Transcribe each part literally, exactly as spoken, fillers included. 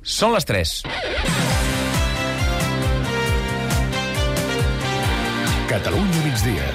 Són les tres. Catalunya migdia.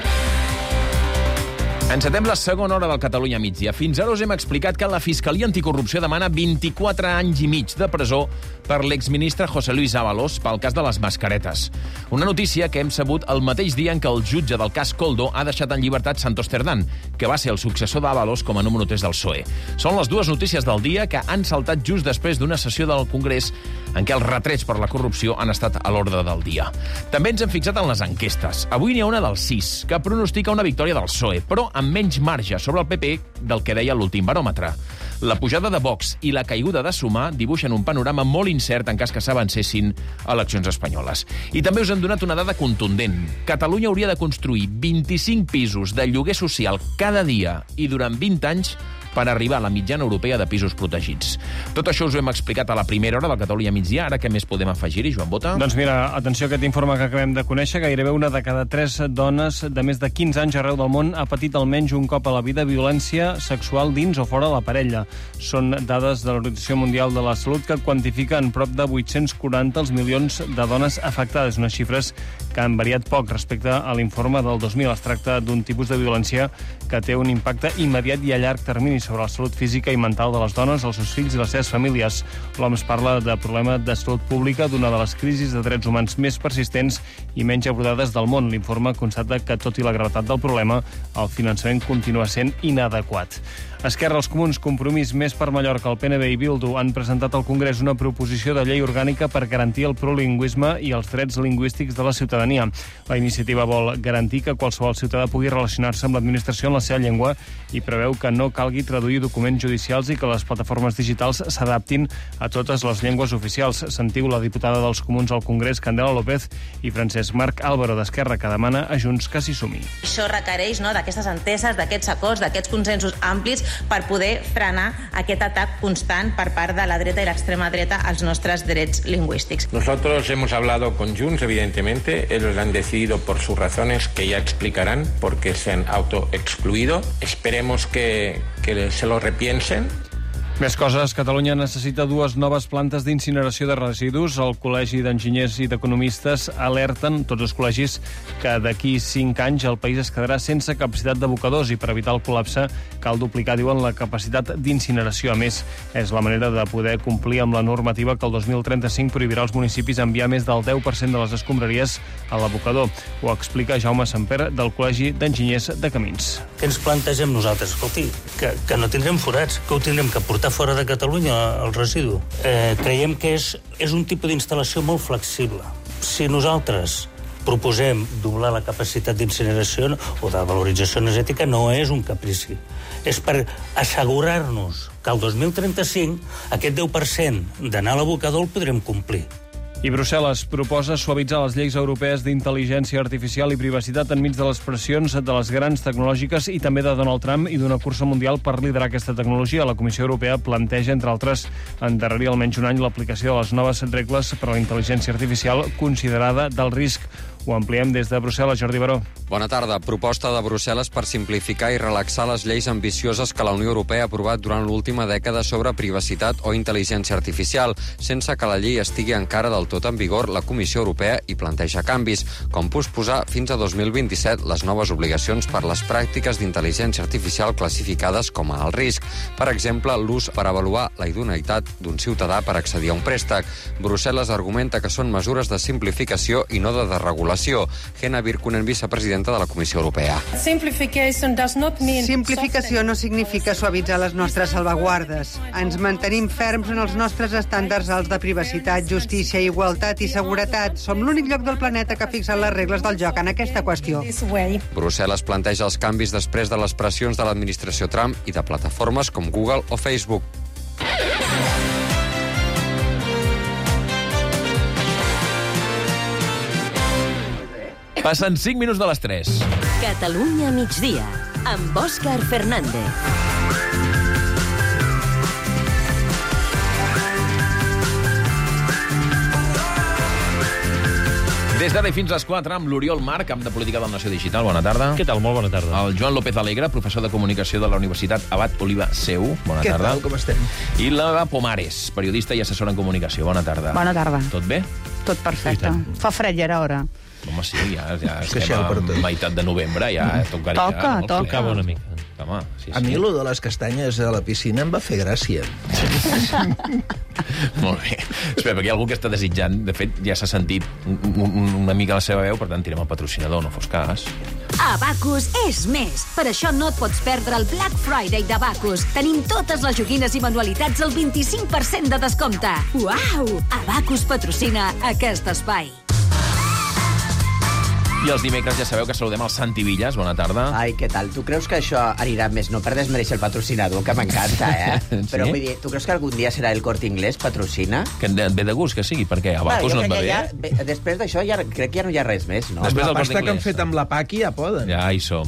Encetem la segona hora del Catalunya migdia. Fins ara us hem explicat que la Fiscalia Anticorrupció demana vint-i-quatre anys i mig de presó per l'exministre José Luis Ábalos pel cas de les mascaretes. Una notícia que hem sabut el mateix dia en què el jutge del cas Koldo ha deixat en llibertat Santos Cerdán, que va ser el successor d'Ábalos com a número tres del P S O E. Són les dues notícies del dia que han saltat just després d'una sessió del Congrés en què els retrets per la corrupció han estat a l'ordre del dia. També ens hem fixat en les enquestes. Avui n'hi ha una del sis, que pronostica una victòria del P S O E, però amb menys marge sobre el P P del que deia l'últim baròmetre. La pujada de Vox i la caiguda de Sumar dibuixen un panorama molt incert en cas que s'avancessin eleccions espanyoles. I també us hem donat una dada contundent. Catalunya hauria de construir vint-i-cinc pisos de lloguer social cada dia i durant vint anys per arribar a la mitjana europea de pisos protegits. Tot això us ho hem explicat a la primera hora del Catalunya migdia. Ara què més podem afegir-hi, Joan Bota? Doncs mira, atenció a aquest informe que acabem de conèixer. Gairebé una de cada tres dones de més de quinze anys arreu del món ha patit almenys un cop a la vida violència sexual dins o fora de la parella. Són dades de l'Organització Mundial de la Salut que quantifica en prop de vuit-cents quaranta els milions de dones afectades, unes xifres que han variat poc respecte a l'informe del dos mil. Es tracta d'un tipus de violència que té un impacte immediat i a llarg termini sobre la salut física i mental de les dones, els seus fills i les seves famílies. L'O M S parla de problema de salut pública, d'una de les crisis de drets humans més persistents i menys abordades del món. L'informe constata que, tot i la gravetat del problema, el finançament continua sent inadequat. Esquerra, els Comuns, Compromís, Més per Mallorca, el P N V i Bildu han presentat al Congrés una proposició de llei orgànica per garantir el plurilingüisme i els drets lingüístics de la ciutadania. La iniciativa vol garantir que qualsevol ciutadà pugui relacionar-se amb l'administració en la seva llengua i preveu que no calgui traduir documents judicials i que les plataformes digitals s'adaptin a totes les llengües oficials. Sentiu la diputada dels Comuns al Congrés, Candela López, i Francesc Marc Álvaro d'Esquerra, que demana a Junts que s'hi sumi. Això requereix, no, d'aquestes enteses, d'aquests acords, d'aquests consensos amplis per poder frenar aquest atac constant per part de la dreta i l'extrema dreta als nostres drets lingüístics. Nosotros hemos hablado con Junts, evidentemente. Ellos han decidido por sus razones que ya explicarán porque se han autoexcluido. Esperemos que, que se lo repiensen. Més coses. Catalunya necessita dues noves plantes d'incineració de residus. El Col·legi d'Enginyers i d'Economistes alerten, tots els col·legis, que d'aquí cinc anys el país es quedarà sense capacitat d'abocadors i per evitar el col·lapse cal duplicar, diuen, la capacitat d'incineració. A més, és la manera de poder complir amb la normativa que el dos mil trenta-cinc prohibirà als municipis enviar més del deu per cent de les escombraries a l'abocador. Ho explica Jaume Samper, del Col·legi d'Enginyers de Camins. Què ens plantegem nosaltres? Escolti, que, que no tindrem forats, que ho tindrem que portar fora de Catalunya, el residu. Eh, creiem que és, és un tipus d'instal·lació molt flexible. Si nosaltres proposem doblar la capacitat d'incineració o de valorització energètica, no és un caprici. És per assegurar-nos que el dos mil trenta-cinc aquest deu per cent d'anar a l'abocador el podrem complir. I Brussel·les proposa suavitzar les lleis europees d'intel·ligència artificial i privacitat enmig de les pressions de les grans tecnològiques i també de Donald Trump i d'una cursa mundial per liderar aquesta tecnologia. La Comissió Europea planteja, entre altres, endarrerir almenys un any l'aplicació de les noves regles per a la intel·ligència artificial considerada d'alt risc. Ho ampliem des de Brussel·les, Jordi Baró. Bona tarda. Proposta de Brussel·les per simplificar i relaxar les lleis ambicioses que la Unió Europea ha aprovat durant l'última dècada sobre privacitat o intel·ligència artificial. Sense que la llei estigui encara del tot en vigor, la Comissió Europea hi planteja canvis, com posposar fins a dos mil vint-i-set les noves obligacions per les pràctiques d'intel·ligència artificial classificades com a alt risc. Per exemple, l'ús per avaluar la idoneïtat d'un ciutadà per accedir a un préstec. Brussel·les argumenta que són mesures de simplificació i no de desregulació. Henna Virkkunen, vicepresidenta de la Comissió Europea. Simplificació no significa suavitzar les nostres salvaguardes. Ens mantenim ferms en els nostres estàndards alts de privacitat, justícia, igualtat i seguretat. Som l'únic lloc del planeta que ha fixat les regles del joc en aquesta qüestió. Brussel·les planteja els canvis després de les pressions de l'administració Trump i de plataformes com Google o Facebook. Passen cinc minuts de les tres. Catalunya migdia, amb Òscar Fernández. Des d'ara i fins a les quatre, amb l'Oriol Marc, camp de política del Nació Digital. Bona tarda. Què tal? Molt bona tarda. El Joan López Alegre, professor de comunicació de la Universitat Abat Oliva Seu. Bona Què tarda. tal? Com estem? I l'Eva Pomares, periodista i assessora en comunicació. Bona tarda. Bona tarda. Tot bé? Tot perfecte. Fa fred ja era hora. Home, sí, ja, ja És que estem això per a tot. meitat de novembre, ja tocaria. Toca, no? toca. Tocava una mica. Home, sí, sí. A mi, lo de les castanyes a la piscina em va fer gràcia. Molt bé. Espera, perquè hi ha algú que està desitjant. De fet, ja s'ha sentit un, un, una mica la seva veu, per tant, tirem el patrocinador, no fos cas. Abacus és més. Per això no et pots perdre el Black Friday d'Abacus. Tenim totes les joguines i manualitats al vint-i-cinc per cent de descompte. Uau! Abacus patrocina aquest espai. I els dimecres ja sabeu que saludem el Santi Villas. Bona tarda. Ai, què tal? Tu creus que això anirà més? No per desmereixer el patrocinador, que m'encanta, eh? Sí? Però vull dir, tu creus que algun dia serà el Corte Inglés patrocina? Que et ve de gust que sigui, perquè Abacus Bueno, no jo et va crec bé. que ja, bé, després d'això ja, crec que ja no hi ha res més, no? Després La del Corte pasta que han Inglés. fet amb la Paqui ja poden. Ja hi som.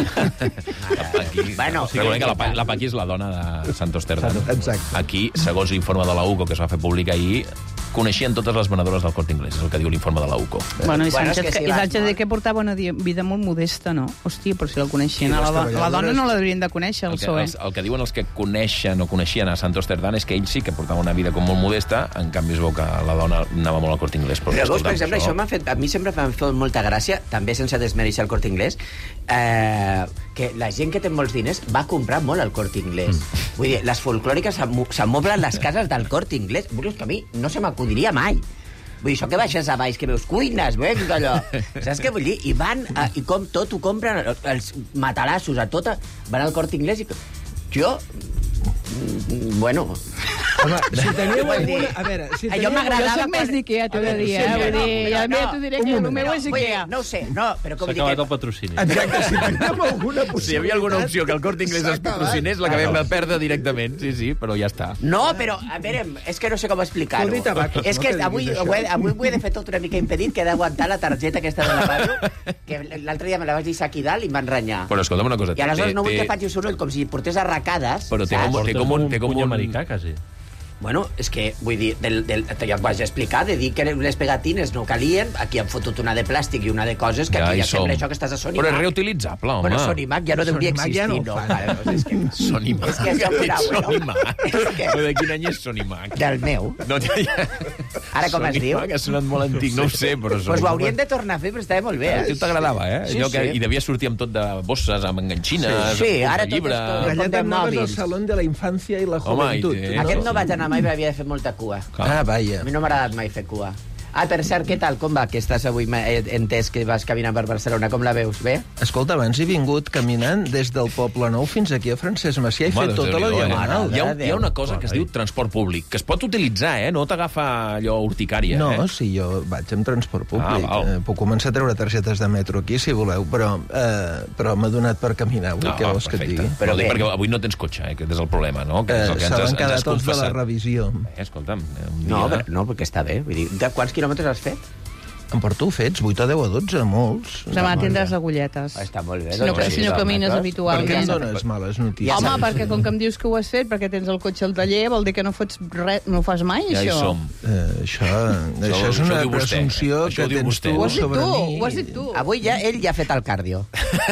La Paqui. Bueno, Recordem que la, Pa- la Paqui és la dona de Santos Terdán. Exacte. Aquí, segons l'informe de la U C O que es va fer públic ahir, coneixien totes les venedores del Corte Inglés, és el que diu l'informe de la U C O. Bueno, i Bueno, és Sánchez, que si i vas Sánchez molt- de que portava una di- vida molt modesta, no? Hòstia, però si la coneixien. I A les la, do- la dona treballadores- no l'haurien de conèixer, el El que, P S O E. els, el que diuen els que coneixen o coneixien a Santos Terdán és que ell sí que portava una vida com molt modesta, en canvi es veu que la dona anava molt al Corte Inglés. Però veus, per exemple, això m'ha fet, a mi sempre m'ha fet molta gràcia, també sense desmereixer el Corte Inglés, eh, que la gent que té molts diners va comprar molt al Corte Inglés. Mm. Vull dir, les folclòriques s'amo- s'amoblen les cases del Corte Inglés. Vull dir, que a mi no se m'acudiria mai. Vull dir, això que baixes a baix, que veus cuines, venga, allò. Saps què vull dir? I van, a, i com tot ho compren, els matalassos, a tot, van al Corte Inglés i... Jo... mm, Bueno... Home, si teníeu Vull dir, alguna... A veure, si a teníeu... jo m'agradava... Jo soc més d'Ikea, t'ho he de dir, A eh? veure, Vull dir, no, ja no, t'ho diré un que el moment. meu és Vull dir, Ikea. no ho sé, no, però com S'ha dir acabat que... el patrocini. Exacte, si teníem alguna possibilitat... Si hi havia alguna opció que el Corte Inglés es patrocinés, l'acabem de perdre directament. Sí, sí, però ja està. No, però, a veure, és que no sé com explicar-ho. Vol dir tabac, És no, que que avui, diguis això. ho he, avui ho he de fer tot una mica impedit, que he d'aguantar la targeta aquesta de la ràdio, que l'altre dia me la vaig deixar aquí dalt i em van renyar. Però escolta'm una cosa. I aleshores té- no vull té- que faci un soroll com si portés arracades, Però té saps? com, té com un... Té com puny un... americà, quasi. Bueno, és que, vull dir, del, del, ja et vaig explicar, de dir que les pegatines no calien, aquí han fotut una de plàstic i una de coses, que Ja aquí hi ja sembla som. això que estàs a Sonimac. Però és reutilitzable, home. Bueno, Sonimac ja no deuria Sonimac ja existir, no no? ho fan. Vale, doncs és que... Sonimac. És que això, mira, bueno. Sonimac. És que- Però de quin any és Sonimac? Del meu. No, ja, ja. Ara com es diu? Sonimac ha sonat molt antic, no ho sé, però... Doncs pues ho haurien de tornar a fer, però estava molt bé. A tu t'agradava, eh? Sí, Allò que, sí. I devia sortir amb tot de bosses, amb enganxines, Sí, amb ara de tot llibre... és tot- Galletes Com de noves al mòbils. Salón de la Infancia i la Home, i Juventud. té- Aquest no vaig anar mai, però havia de fer molta cua. Ah, vaja. A mi no m'ha agradat mai fer cua. Ah, per cert, què tal? Com va? Que estàs avui m'he entès que vas caminant per Barcelona. Com la veus? Bé? Escolta, abans he vingut caminant des del Poble Nou fins aquí a Francesc Macià i he Home, fet doncs, tota la Déu-n'hi-do, eh? diagonal. Hi ha, hi ha una cosa que es diu transport públic, que es pot utilitzar, eh? No t'agafa allò urticària, No, eh? si jo vaig amb transport públic. Ah, val. eh, puc començar a treure targetes de metro aquí, si voleu, però, eh, però m'ha donat per caminar avui, No, què vols que et perfecte. digui? Però bé. perquè avui no tens cotxe, eh? Aquest és el problema, no? Que és el Eh, que ens Se has- l'han ens has quedat els de la confessat. revisió. Eh, escolta'm, eh, un dia... No, però, no, perquè està bé. Vull dir, de quants quilòmetres has fet? Em porto fets, vuit a deu a dotze, molts. Demà tindràs agulletes. Ah, està molt bé. Si no, doncs, si no sí, camines doncs. Per què habitualment. em dones males notícies? Home, saps. perquè com que em dius que ho has fet, perquè tens el cotxe al taller, vol dir que no fots res, no ho fas mai, Ja hi això? som. Eh, això, això, Això és ho una diu vostè. presumpció Això ho que diu tens vostè. tu Ho has dit sobre tu, mi. ho has dit tu. Avui ja, ell ja ha fet el cardio.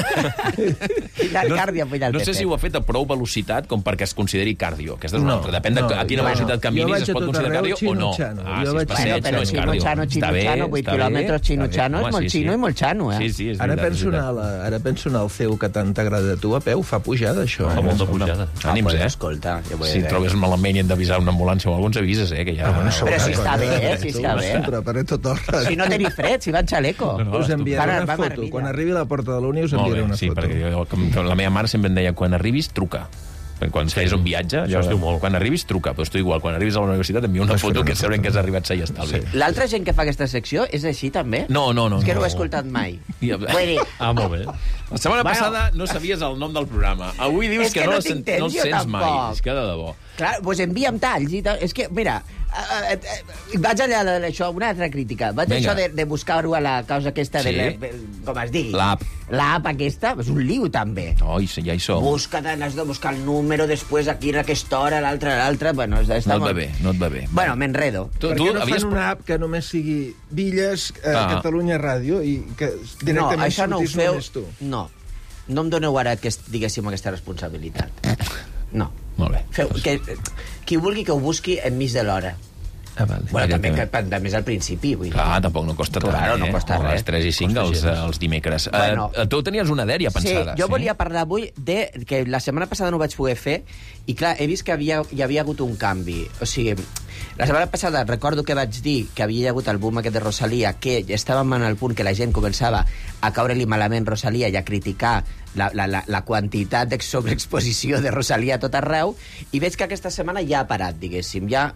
el cardio avui ja el No té sé si fet. ho ha fet a prou velocitat com perquè es consideri cardio. Aquesta és una No, altra. Depèn de no, a quina jo- velocitat jo caminis vaig es a pot tot considerar arreu cardio o no. xino-xano. Ah, Jo si vaig és a- passeig, Bueno, però no és xino cardio. xano, xino Està bé, xano, vuit està bé, quilòmetres, xino està bé. xano, és Home, molt sí, xino sí. i molt xano, eh? Sí, sí, és Ara veritat, penso, és anar a veritat. la, ara penso anar al C E U que tant t'agrada a tu a peu. Fa pujada, això. Fa eh? molta pujada. Ànims, pues, eh? Escolta, ja ho he Si de- et trobes malament i hem d'avisar una ambulància o algú, ens avises, eh? Que ja... Ah, bueno, Però si està bé, eh? Tu, Si està bé. Em preparé tot el rato. Si no teniu fred, si va en xaleco. No, no, Us enviaré Van a- una van a foto. Armilla. Quan arribi a la porta de la Uni us Molt enviaré bé, una sí, foto. perquè jo, com, com la meva mare sempre em deia, quan arribis, truca. Perquè quan feies un viatge, allò, Això es diu molt. quan arribis, truca. Però tu igual, quan arribis a la universitat, envia una Vas foto fer que una sabrem foto. que has arribat sa i estalvi. Sí. L'altra gent que fa aquesta secció és així, també? No, no, no. És que no, no. ho he escoltat mai. Ja- Vull dir, Ah, molt bé. La setmana Bueno. passada no sabies el nom del programa. Avui dius És que, que no, no el tinc sent- temps, no el jo sents mai. tampoc. És que de debò. Clar, doncs envia'm talls i tal. És que, mira, eh, eh, vaig allà d'això, una altra crítica. Vaig Vinga. això de, de buscar-ho a la causa aquesta Sí. de, la, com es digui. L'app. L'app aquesta, és un liu, també. Oi, sí, ja hi som. Busca, has de buscar el número, després aquí en aquesta hora, l'altra, l'altra... Bueno, està No et va molt... bé, no et va bé. Bueno, m'enredo. Tu, Per tu què no havies... fan una app que només sigui Villes, eh, Ah. Catalunya Ràdio, i que No, directament això no ho sortís feu... només tu? No. No em doneu ara, que, diguéssim, aquesta responsabilitat. No. Molt bé. Feu, que, qui vulgui que ho busqui enmig de l'hora. Ah, vale. Bueno, també, que, també és al principi, vull dir. Clar, tampoc no costa tant, Claro, no eh? costa A les res. tres i cinc els, els dimecres. Bueno. Eh, tu tenies una dèria pensada. Sí, jo volia parlar avui de que la setmana passada no ho vaig poder fer i, clar, he vist que havia, hi havia hagut un canvi. O sigui, la setmana passada recordo que vaig dir que havia hagut el boom aquest de Rosalia, que estàvem en el punt que la gent començava a caure-li malament Rosalia i a criticar la, la, la, la quantitat de sobreexposició de Rosalia a tot arreu, i veig que aquesta setmana ja ha parat, diguéssim, ja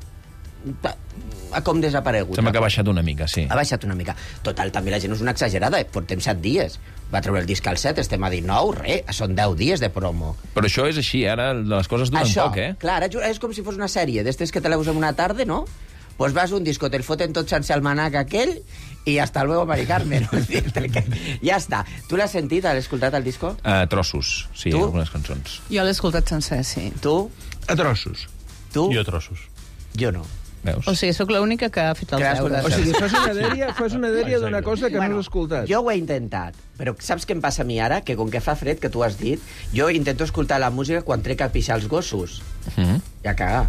ha com desaparegut. Sembla que ha baixat una mica, sí. Ha baixat una mica. Total, també la gent no és una exagerada, eh? Portem set dies. Va treure el disc al set, estem a dinou, res, són deu dies de promo. Però això és així, ara les coses duren Això, poc, eh? clar, ara és com si fos una sèrie, d'estes que te la veus en una tarda, no? Pues vas a un disco, te'l foten tot sense el manac aquell i hasta luego, Mari Carmen. Ja està. Tu l'has sentit, l'has escoltat, el disco? Uh, trossos, sí, Tu? algunes cançons. Jo l'he escoltat sencer, sí. Tu? A trossos. Tu? Jo trossos. Jo no. Veus? O sigui, sóc l'única que ha fet els Que has deures. O sigui, fas una dèria, fas una dèria d'una cosa que Bueno, no has escoltat. Jo ho he intentat, però saps què em passa a mi ara? Que com que fa fred, que tu has dit, jo intento escoltar la música quan trec a pixar els gossos. Mm -hmm. I a cagar.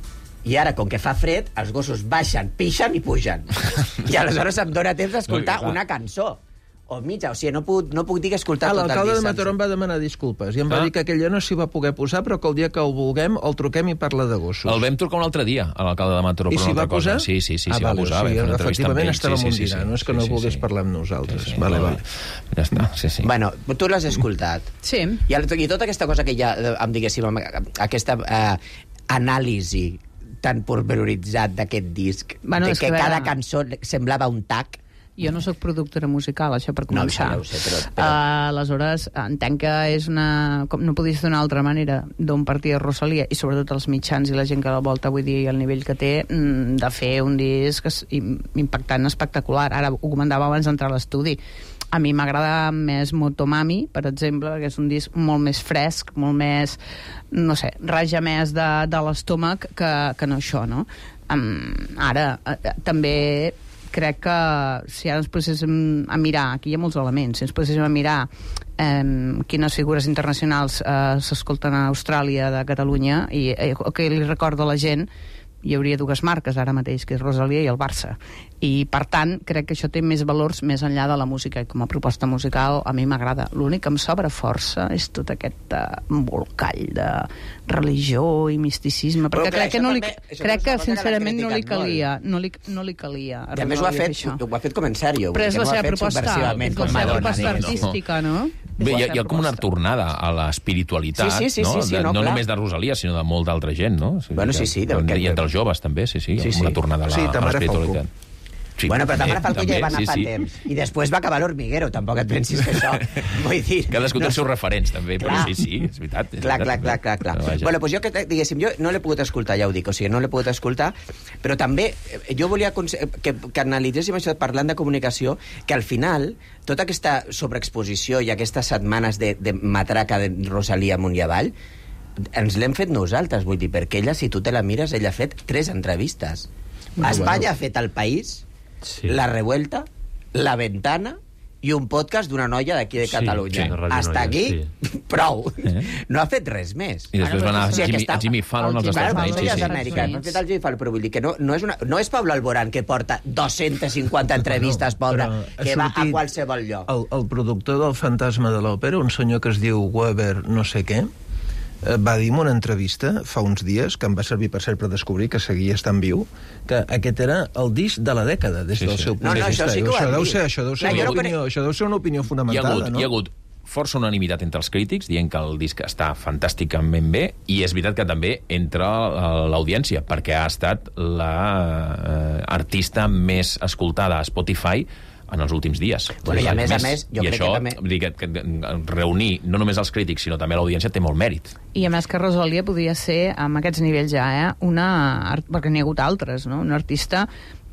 I ara, com que fa fred, els gossos baixen, pixen i pugen. I aleshores em dóna temps d'escoltar una cançó. O mitja, o sigui, no puc, no puc dir que he escoltat Ah, tot el l'alcalde de disc Mataró em va demanar disculpes i em va Ah. dir que aquell dia no s'hi va poder posar, però que el dia que el vulguem el truquem i parla de gossos. El vam trucar un altre dia, a l'alcalde de Mataró, I per s'hi una altra va posar? cosa. Sí, sí, sí, ah, s'hi vale, va posar. O sigui, vam fer una entrevista amb efectivament ell. estava sí, sí, sí, sí, sí, no és que sí, no sí, volgués sí. parlar amb nosaltres. Sí, sí, vale, molt vale. bé. Ja està, sí, sí. Bueno, tu l'has escoltat. Sí. I, el, I tota aquesta cosa que hi ha, eh, amb, diguéssim, amb aquesta eh, anàlisi tan pormenoritzat d'aquest disc, Bueno, de és que, que, cada veure, cançó semblava un tac. Jo no sóc productora musical, això per No, començar. això no ho sé, però- però- Uh, aleshores, entenc que és una... Com no podia ser d'una altra manera d'on partia Rosalia, i sobretot els mitjans i la gent que la volta, vull dir, el nivell que té, mm, de fer un disc es- im- impactant, espectacular. Ara ho comentava abans d'entrar a l'estudi. A mi m'agrada més Motomami, per exemple, perquè és un disc molt més fresc, molt més, no sé, raja més de, de l'estómac que, que no això, no? Um, ara, eh, també crec que si ara ens poséssim a mirar, aquí hi ha molts elements, si ens poséssim a mirar eh, quines figures internacionals eh, s'escolten a Austràlia de Catalunya i eh, que li recordo a la gent, hi hauria dues marques ara mateix, que és Rosalia i el Barça. I, per tant, crec que això té més valors més enllà de la música, i com a proposta musical a mi m'agrada. L'únic que em sobra força és tot aquest uh, embolcall de religió i misticisme, Però, perquè clar, crec que, això no li, també- això crec també que és una cosa que l'han sincerament no li criticat calia, no li, no li calia. I a més ho ha fet, això. ho ha fet com en sèrio. Però és la no ho ha seva fet proposta, subversivament, és com la seva Madonna, proposta diguéssim. artística, no? Bé, És la hi ha, seva hi ha com una proposta. tornada a l'espiritualitat, Sí, sí, sí, no? sí, sí, De- no, no clar. només de Rosalia, sinó de molta altra gent, no? O sigui, Bueno, sí, que- sí, de- que- que- I entre els joves, també, sí, sí, Sí, sí, una sí. tornada a la- Sí, a Tamara l'espiritualitat. Sí, Bueno, però també, Tamara Falcó ja també, hi va anar sí, fa sí. temps. I després va acabar l'Hormiguero, tampoc et pensis que això... Vull dir... Cadascú té no els seus referents, també, però Clar. sí, sí, és veritat. És Clar, veritat, clar, clar, clar, clar. Però vaja. Bueno, doncs jo, que, diguéssim, jo no l'he pogut escoltar, ja ho dic, o sigui, no l'he pogut escoltar, però també eh, jo volia conse- que, que analitzéssim això parlant de comunicació, que al final tota aquesta sobreexposició i aquestes setmanes de, de matraca de Rosalia amunt i avall ens l'hem fet nosaltres, vull dir, perquè ella, si tu te la mires, ella ha fet tres entrevistes. Bueno, Espanya bueno. ha fet El País, Sí. La Revuelta, La Ventana i un podcast d'una noia d'aquí de Sí, Catalunya. sí, de Ràdio Hasta Noia, aquí, prou. No ha fet res més. I després va anar O sigui, Jimmy, que està- Jimmy Fallon als el Estats Claro, Units. això ja és Sí, sí. Amèrica. sí. No ha fet el Jimmy Fallon, però vull dir que no, no, és, una, no és Pablo Alborán, que porta dos-centes cinquanta entrevistes, pobre, Però ha que va a sortit qualsevol lloc. El, el productor del Fantasma de l'Òpera, un senyor que es diu Weber no sé què, eh, va dir en una entrevista fa uns dies, que em va servir per cert per descobrir que seguia estant viu, que aquest era el disc de la dècada, des Sí, del sí. seu punt No, no, de això vista. sí que Diu, ho això, han deu dit. ser, això, deu ser Clar, una jo no opinió, això deu ser una opinió Hi ha, fonamentada, hagut, no? hi ha hagut força unanimitat entre els crítics dient que el disc està fantàsticament bé, i és veritat que també entre eh, l'audiència, perquè ha estat la eh, artista més escoltada a Spotify en els últims dies. Bueno, i a més a més, jo I crec això, que també... vull dir que, que, que reunir no només els crítics, sinó també l'audiència, té molt mèrit. I a més que Rosalia podia ser, amb aquests nivells ja, eh, una... perquè n'hi ha hagut altres, no? Una artista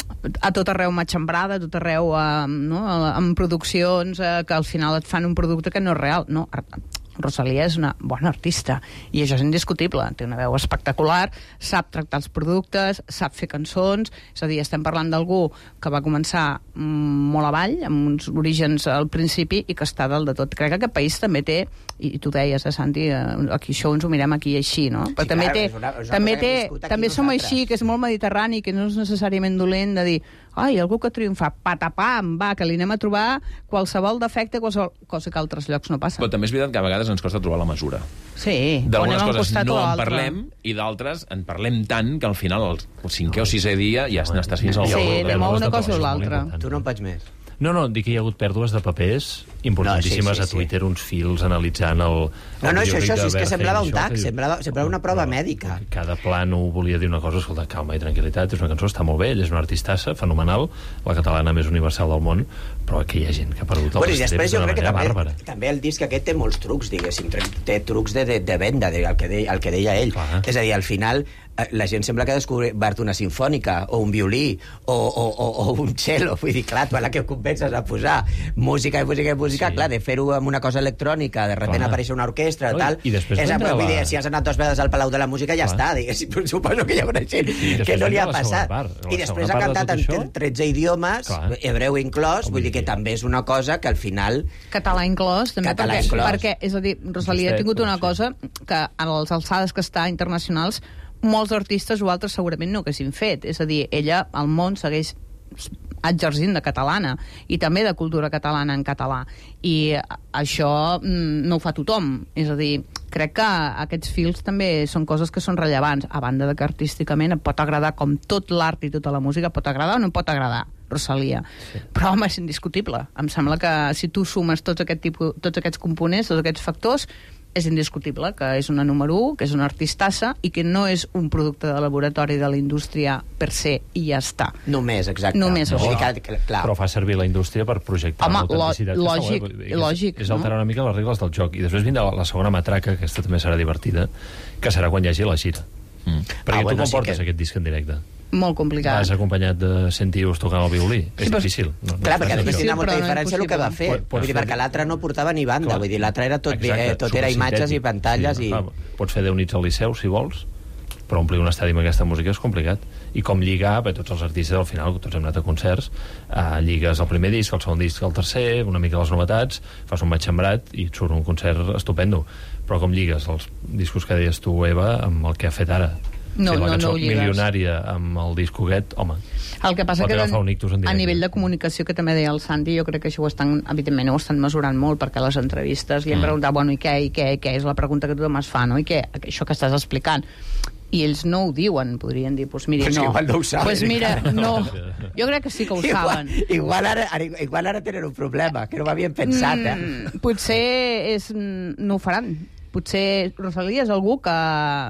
a tot arreu matxembrada, a tot arreu eh, no? amb produccions eh, que al final et fan un producte que no és real. No, Rosalia és una bona artista i això és indiscutible, té una veu espectacular, sap tractar els productes, sap fer cançons, és a dir, estem parlant d'algú que va començar mm, molt avall, amb uns orígens al principi i que està dalt de tot. Crec que aquest país també té, i tu deies, eh, Santi, aquí això ens ho mirem aquí així, no? Però Sí, també clar, té, és una- és una també, cosa que té, hem viscut aquí també som nosaltres. així, que és molt mediterrani, que no és necessàriament dolent de dir ai, algú que triomfa, patapam, va, que li anem a trobar qualsevol defecte, qualsevol cosa que a altres llocs no passa. Però també és veritat que a vegades ens costa trobar la mesura. Sí, o D'algunes anem a un coses costat no o a en l'altre. parlem i d'altres en parlem tant que al final el, el cinquè o sisè dia ja n'estàs fins al... Sí, anem a una cosa o és molt l'altra. important. Tu no en pots més. No, no, dic que hi ha hagut pèrdues de papers importantíssimes No, sí, sí, a sí. Twitter, uns fils analitzant el... No, no, el això, biopic això, de sí, és que Berthe, semblava un això, tac, que- semblava, semblava una prova mèdica. Cada plano volia dir una cosa, escolta, calma i tranquil·litat, és una cançó, està molt bé, ella és una artistassa, fenomenal, la catalana més universal del món, però aquí hi ha gent que ha perdut els Bueno, i després estreps jo d'una crec que manera també, bàrbara. també el disc aquest té molts trucs, diguéssim, té trucs de, de, de venda, de, el, que deia, el que deia ell. Clar. És a dir, al final eh, la gent sembla que ha descobert una sinfònica o un violí o, o, o, o un cello, vull dir, clar, tu a la que convences a posar música i música i música, Sí. clar, de fer-ho amb una cosa electrònica, de repente Clar. apareix una orquestra, No, tal, i després és, vindrà vull la- dir, si has anat dues vegades al Palau de la Música ja Clar. està, diguéssim, suposo que hi ha una gent I després que no li vindrà ha la segona passat. part. La I després segona ha part de cantat tot en això- tretze idiomes, Clar. hebreu inclòs, vull Vull dir que dir- també és una cosa que al final Català inclòs, també, Català perquè, inclòs. perquè, és a dir, Rosalia ha tingut una cosa que a les alçades que està internacionals molts artistes o altres segurament no haguessin fet. És a dir, ella, al món, segueix exercint de catalana i també de cultura catalana en català. I això mm, no ho fa tothom. És a dir, crec que aquests fils també són coses que són rellevants, a banda de que artísticament et pot agradar, com tot l'art i tota la música, pot agradar o no pot agradar, Rosalia. Sí. Però, home, és indiscutible. Em sembla que si tu sumes tots, aquest tipus, tots aquests components, tots aquests factors, és indiscutible que és una número u, que és una artistassa i que no és un producte de laboratori de la indústria per se i ja està. només, exacte. Només Vull això. dir que, clar, Però fa servir la indústria per projectar Home, l'autenticitat. lo- que està lògic, guai, perquè és- lògic, És no? alterar una mica les regles del joc. I després vindrà la, la segona matraca, que aquesta també serà divertida, que serà quan hi hagi la gira. Mm. Perquè Ah, tu bueno, com sí portes que- aquest disc en directe? Molt complicat. Vas acompanyat de cent tios tocant el violí? Sí, és però- difícil. No, no clar, és perquè fàcil, després això. tindrà molta però no diferència el que va impossible. fer. Pots Vull dir, fer- perquè l'altre no portava ni banda, Clar. vull dir, l'altre era tot, Exacte, eh, tot era imatges i pantalles sí, i... Clar, pots fer deu nits al Liceu, si vols, però omplir un estadi amb aquesta música és complicat. I com lligar, perquè tots els artistes al final, tots hem anat a concerts, eh, lligues el primer disc, el segon disc, el tercer, una mica les novetats, fas un matxembrat i et surt un concert estupendo. Però com lligues els discos que deies tu, Eva, amb el que ha fet ara? No, Fer la no, cançó no ho lligues. milionària amb el discoguet, home, El que passa Pot que agafar de- un ictus en a directe. nivell de comunicació, que també deia el Santi, jo crec que això ho estan, evidentment, ho estan mesurant molt, perquè a les entrevistes li hem Mm. preguntat, bueno, i què, i què, i què? És la pregunta que tothom es fa, no? I què? Això que estàs explicant. I ells no ho diuen, podrien dir, doncs mira, Pues no. igual no ho saben, Pues mira, encara. no. Jo crec que sí que ho Igual, saben. igual, ara, ara- igual ara tenen un problema, que no ho havien pensat, eh? Mm, potser és, mm, no ho faran. Potser Rosalia és algú que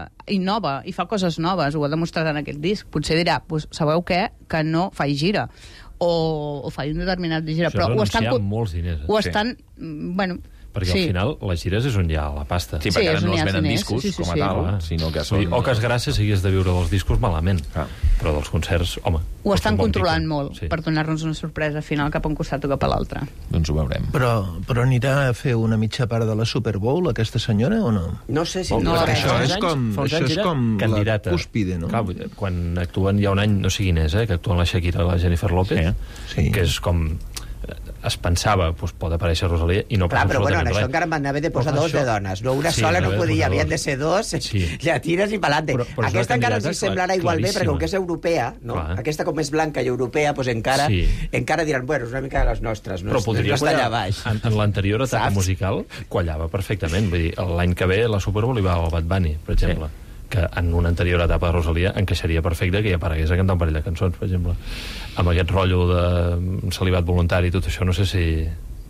innova i fa coses noves, ho ha demostrat en aquest disc. Potser dirà, pues, sabeu què? Que no faig gira. O, o faig un determinat de gira. Això Però és ho estan, renunciar co- a molts diners, eh? ho Sí. estan... mm, Bueno, perquè sí. al final les gires és on hi ha la pasta. Sí, perquè Sí, ara és no on hi es ha venen diners, discos sí, sí, com a sí. tal, Clar. sinó que Vull són... dir, o que és gràcies si hagués de viure dels discos malament. Clar. Però dels concerts, home... Ho estan costa un bon controlant tiquet. molt Sí. per donar-nos una sorpresa final cap a un costat o cap a l'altre. Doncs ho veurem. Però, però anirà a fer una mitja part de la Super Bowl, aquesta senyora, o no? No sé si... Vol No, dir la que això veig. fa uns és anys- com- fa uns això anys és era com la candidata. cúspide, no? Clar, vull dir, quan actuen, hi ha un any, no sé quin és, eh, que actuen la Shakira i la Jennifer López, Sí. que és com... es pensava, doncs, pot aparèixer Rosalia i no Clar, passa però bueno, en absolutament això res. encara van haver de posar Però dos això- de dones. No, una Sí, sola van no haver de podia, posar havien dos. de ser dos, Sí. la tires i pa'lante. Però- però és Aquesta una encara candidata els semblarà clar- igual bé, perquè com claríssima. que és europea, no? Clar. Aquesta com és blanca i europea, doncs encara, Sí. encara diran, bueno, és una mica de les nostres, no, Però no podria està allà quallar. baix. En, en l'anterior etapa Saps? musical quallava perfectament. Vull dir, l'any que ve la Super Bowl hi va el Bad Bunny, per exemple. Sí. Que en una anterior etapa de Rosalia encaixaria perfecte que ja aparegués a cantar un parell de cançons, per exemple. Amb aquest rotllo de celibat voluntari i tot això, no sé si...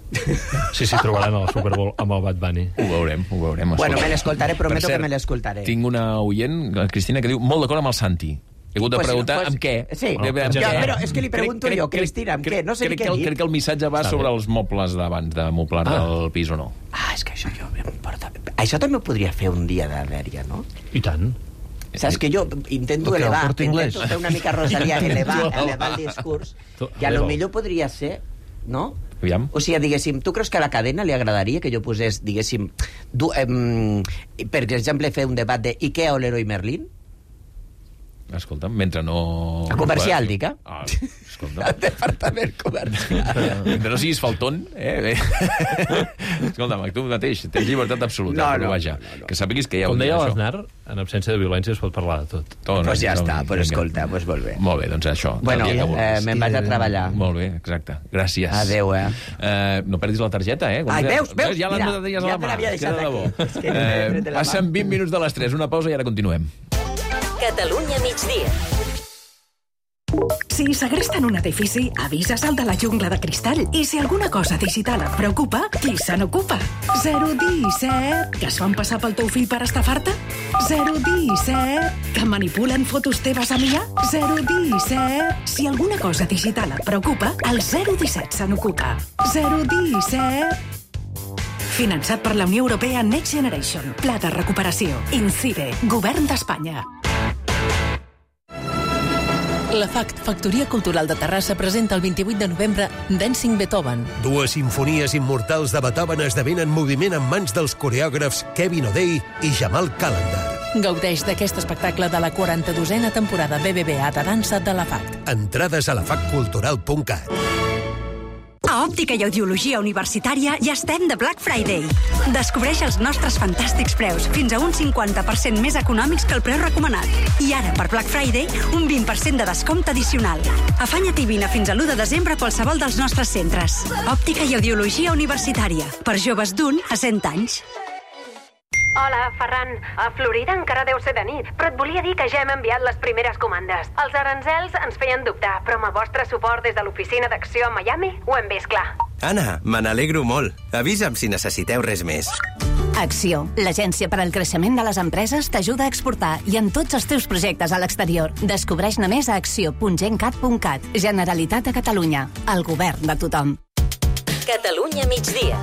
si s'hi trobaran a la Super Bowl amb el Bad Bunny. Ho veurem, ho veurem. Bueno, escolta. me l'escoltaré, Per prometo cert, que me l'escoltaré. Tinc una oient, la Cristina, que diu molt d'acord amb el Santi. He hagut de Pues, preguntar pues, amb què. sí. Amb Jo, què? però és que li pregunto Crec- jo, crec- Cristina, amb crec- què? No sé ni crec què que el- dir. Crec que el missatge va Està sobre bé. els mobles d'abans de moblar-te Ah. el pis o no. Ah, és que això jo em porta... Això també ho podria fer un dia de dèria, no? I tant. Saps que jo intento El que, el elevar, Corte Inglés? intento fer una mica Rosalia, elevar, Actual. elevar el discurs, Tu- i a lo Lego. millor podria ser, no? Aviam. O sigui, diguéssim, tu creus que a la cadena li agradaria que jo posés, diguéssim, du, em, per exemple, fer un debat de Ikea o Leroy Merlin? Escolta'm, mentre no... A comercial, dic, eh? Ah, escolta. El departament comercial. Mentre no siguis faltón, eh? Escolta'm, tu mateix tens llibertat absoluta. No, però no, vaja, no, no, no. que sàpiguis que hi ha Com un dia deia això. l'Aznar, en absència de violència es pot parlar de tot. Tot, Pues ja no, està, vinga. pues escolta, pues molt bé. Molt bé, doncs això. Bueno, el dia que eh, vulguis. me'n vaig a treballar. Molt bé, exacte. Gràcies. Adéu, eh? eh no perdis la targeta, eh? Ai, veus, veus? Ja l'has Mira, notat ja a ja la te mà. l'havia És que de deixat debò. aquí. És que no m'he tret de la mà. Passen vint minuts de les tres, una pausa i ara continuem. Catalunya migdia. Si segresten un edifici, avises el de la jungla de cristall. I si alguna cosa digital et preocupa, qui se n'ocupa? zero disset. Que es fan passar pel teu fill per estafar-te? zero disset. Que manipulen fotos teves a Mia? zero disset. Si alguna cosa digital et preocupa, el zero disset se n'ocupa. zero disset. Finançat per la Unió Europea Next Generation. Pla de recuperació. INCIBE. Govern d'Espanya. La FACT, Factoria Cultural de Terrassa, presenta el vint-i-vuit de novembre Dancing Beethoven. Dues simfonies immortals de Beethoven esdevenen moviment en mans dels coreògrafs Kevin O'Day i Jamal Calendar. Gaudeix d'aquest espectacle de la quaranta-dosena temporada B B B A de dansa de la FACT. Entrades a la fac cultural punt cat. A Òptica i Audiologia Universitària ja estem de Black Friday. Descobreix els nostres fantàstics preus, fins a un cinquanta per cent més econòmics que el preu recomanat. I ara, per Black Friday, un vint per cent de descompte addicional. Afanya't i vine fins a l'u de desembre a qualsevol dels nostres centres. Òptica i Audiologia Universitària. Per joves d'un a cent anys. Hola, Ferran. A Florida encara deu ser de nit, però et volia dir que ja hem enviat les primeres comandes. Els aranzels ens feien dubtar, però amb el vostre suport des de l'oficina d'acció a Miami ho hem vist clar. Anna, me n'alegro molt. Avisa'm si necessiteu res més. Acció, l'agència per al creixement de les empreses, t'ajuda a exportar i en tots els teus projectes a l'exterior. Descobreix-ne més a acció punt gencat punt cat. Generalitat de Catalunya. El govern de tothom. Catalunya migdia.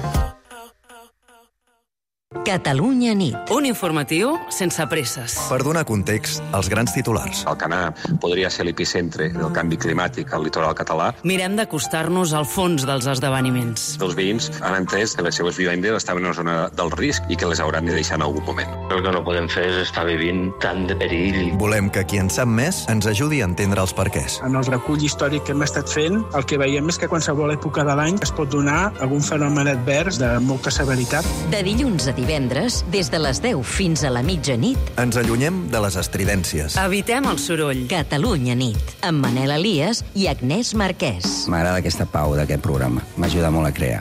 Catalunya nit. Un informatiu sense presses. Per donar context als grans titulars. Alcanar podria ser l'epicentre del canvi climàtic al litoral català. Mirem d'acostar-nos al fons dels esdeveniments. Els veïns han entès que les seves vivendes estaven en una zona del risc i que les hauran de deixar en algun moment. El que no podem fer és estar vivint tant de perill. Volem que qui en sap més ens ajudi a entendre els perquès. En el recull històric que hem estat fent, el que veiem és que a qualsevol època de l'any es pot donar algun fenomen advers de molta severitat. De dilluns a divendres, des de les deu fins a la mitjanit, ens allunyem de les estridències. Evitem el soroll. Catalunya nit, amb Manel Elias i Agnès Marquès. M'agrada aquesta pau d'aquest programa. M'ajuda molt a crear.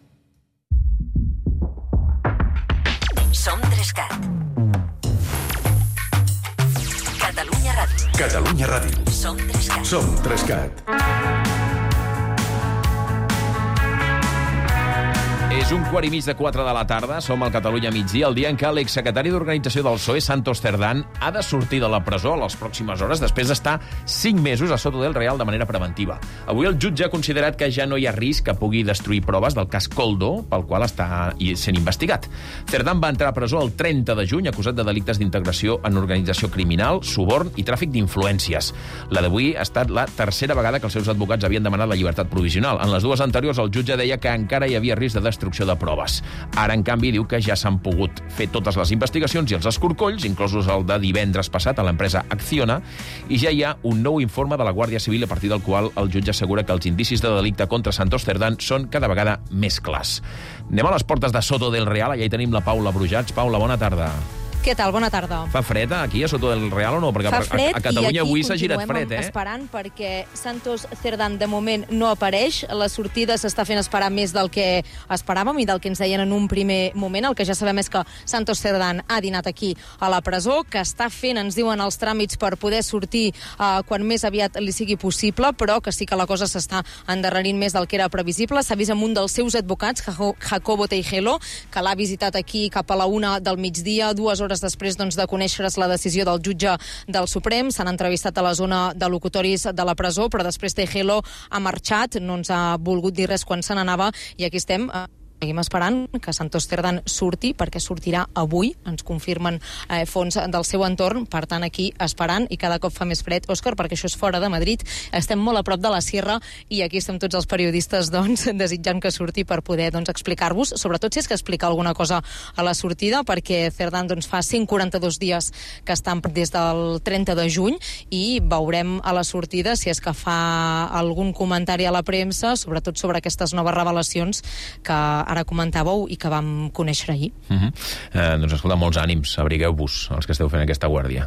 Som Trescat. Catalunya Ràdio. Catalunya Ràdio. Som Trescat. Som Trescat. És un quart i mig de quatre de la tarda, som al Catalunya migdia, el dia en què l'exsecretari d'Organització del P S O E, Santos Cerdán, ha de sortir de la presó a les pròximes hores després d'estar cinc mesos a Soto del Real de manera preventiva. Avui el jutge ha considerat que ja no hi ha risc que pugui destruir proves del cas Koldo, pel qual està sent investigat. Cerdán va entrar a presó el trenta de juny acusat de delictes d'integració en organització criminal, suborn i tràfic d'influències. La d'avui ha estat la tercera vegada que els seus advocats havien demanat la llibertat provisional. En les dues anteriors el jutge deia que encara hi havia risc de destrucció de proves. Ara, en canvi, diu que ja s'han pogut fer totes les investigacions i els escorcolls, inclosos el de divendres passat a l'empresa Acciona, i ja hi ha un nou informe de la Guàrdia Civil a partir del qual el jutge assegura que els indicis de delicte contra Santos Cerdán són cada vegada més clars. Anem a les portes de Soto del Real, allà hi tenim la Paula Brujats. Paula, bona tarda. Què tal? Bona tarda. Fa fred aquí a Soto del Real o no? Perquè Fa a, fred a Catalunya i aquí avui s'ha girat continuem fred, eh? esperant perquè Santos Cerdán de moment no apareix. La sortida s'està fent esperar més del que esperàvem i del que ens deien en un primer moment. El que ja sabem és que Santos Cerdán ha dinat aquí a la presó, que està fent, ens diuen, els tràmits per poder sortir eh, quan més aviat li sigui possible, però que sí que la cosa s'està endarrerint més del que era previsible. S'ha vist amb un dels seus advocats, Jacobo Teijelo, que l'ha visitat aquí cap a la una del migdia, dues hores hores després doncs, de conèixer-se la decisió del jutge del Suprem. S'han entrevistat a la zona de locutoris de la presó, però després Tejero ha marxat, no ens ha volgut dir res quan se n'anava, i aquí estem... Seguim esperant que Santos Cerdán surti, perquè sortirà avui, ens confirmen eh, fons del seu entorn, per tant aquí esperant, i cada cop fa més fred, Òscar, perquè això és fora de Madrid, estem molt a prop de la Sierra, i aquí estem tots els periodistes doncs, desitjant que surti per poder doncs, explicar-vos, sobretot si és que explica alguna cosa a la sortida, perquè Cerdán doncs, fa cent quaranta-dos dies que estan des del trenta de juny, i veurem a la sortida si és que fa algun comentari a la premsa, sobretot sobre aquestes noves revelacions que ara comentàveu i que vam conèixer ahir. Uh -huh. eh, doncs escolta, molts ànims, abrigueu-vos els que esteu fent aquesta guàrdia.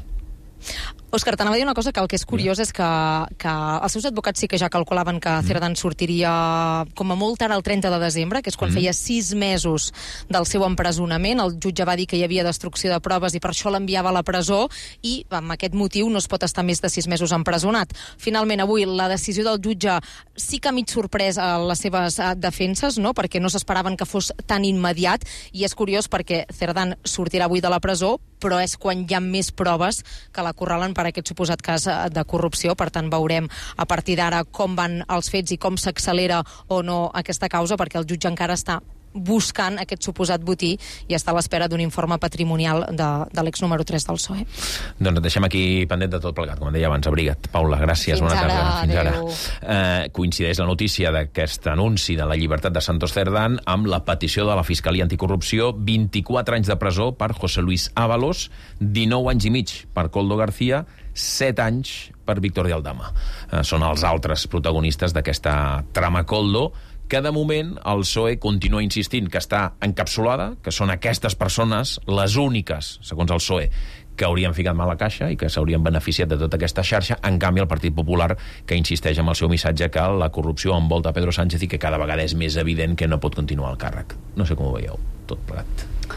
Òscar, t'anava a dir una cosa, que el que és curiós és que, que els seus advocats sí que ja calculaven que Cerdán sortiria com a molt tard el trenta de desembre, que és quan mm. feia sis mesos del seu empresonament. El jutge va dir que hi havia destrucció de proves i per això l'enviava a la presó, i amb aquest motiu no es pot estar més de sis mesos empresonat. Finalment, avui, la decisió del jutge sí que ha mig sorprès a les seves defenses, no? Perquè no s'esperaven que fos tan immediat, i és curiós perquè Cerdán sortirà avui de la presó, però és quan hi ha més proves que l'acorralen per aquest suposat cas de corrupció. Per tant, veurem a partir d'ara com van els fets i com s'accelera o no aquesta causa, perquè el jutge encara està buscant aquest suposat botí i està a l'espera d'un informe patrimonial de, de l'ex número tres del P S O E. Doncs et deixem aquí pendent de tot plegat, com deia abans. Abriga't. Paula, gràcies. Fins Bona ara, tarda. Fins adeu. ara. Eh, coincideix la notícia d'aquest anunci de la llibertat de Santos Cerdán amb la petició de la Fiscalia Anticorrupció, vint-i-quatre anys de presó per José Luis Ábalos, dinou anys i mig per Koldo García, set anys per Víctor de Aldama. Eh, són els altres protagonistes d'aquesta trama Koldo, que de moment el P S O E continua insistint que està encapsulada, que són aquestes persones les úniques, segons el P S O E, que haurien ficat mal a la caixa i que s'haurien beneficiat de tota aquesta xarxa. En canvi, el Partit Popular, que insisteix amb el seu missatge que la corrupció envolta Pedro Sánchez i que cada vegada és més evident que no pot continuar al càrrec. No sé com ho veieu, tot plegat.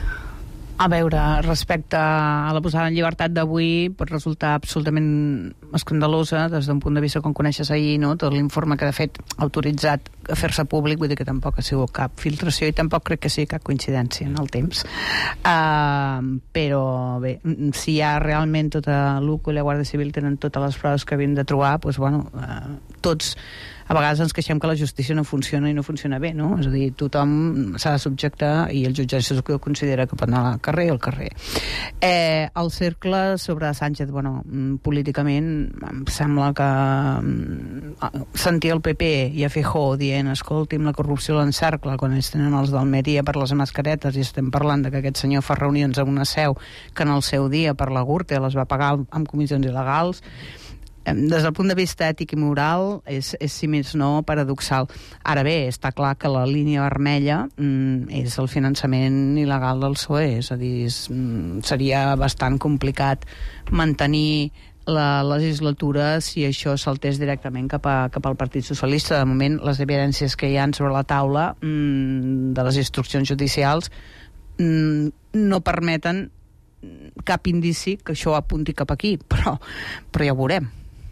A veure, respecte a la posada en llibertat d'avui, pot resultar absolutament escandalosa des d'un punt de vista, com coneixes ahir, no? Tot l'informe que de fet ha autoritzat a fer-se públic, vull dir que tampoc ha sigut cap filtració i tampoc crec que sigui cap coincidència en el temps. Uh, però bé, si hi ha realment tota l'U C O i la Guàrdia Civil tenen totes les proves que havien de trobar, doncs bueno, uh, tots a vegades ens queixem que la justícia no funciona i no funciona bé, no? És a dir, tothom s'ha de subjectar i el jutge considera que pot anar al carrer al carrer. Eh, el cercle sobre Sánchez, bueno, políticament em sembla que sentir el P P i a Feijóo dient, escolti'm, la corrupció l'encercla, quan ells tenen els d'Almeria per les mascaretes i estem parlant de que aquest senyor fa reunions en una seu que en el seu dia per la Gürtel les va pagar amb comissions il·legals. Des del punt de vista ètic i moral és, és si més no, paradoxal. Ara bé, està clar que la línia vermella mm, és el finançament il·legal del P S O E, és a dir, és, mm, seria bastant complicat mantenir la legislatura si això saltés directament cap, a, cap al Partit Socialista. De moment, les evidències que hi ha sobre la taula mm, de les instruccions judicials mm, no permeten cap indici que això apunti cap aquí, però, però ja ho veurem.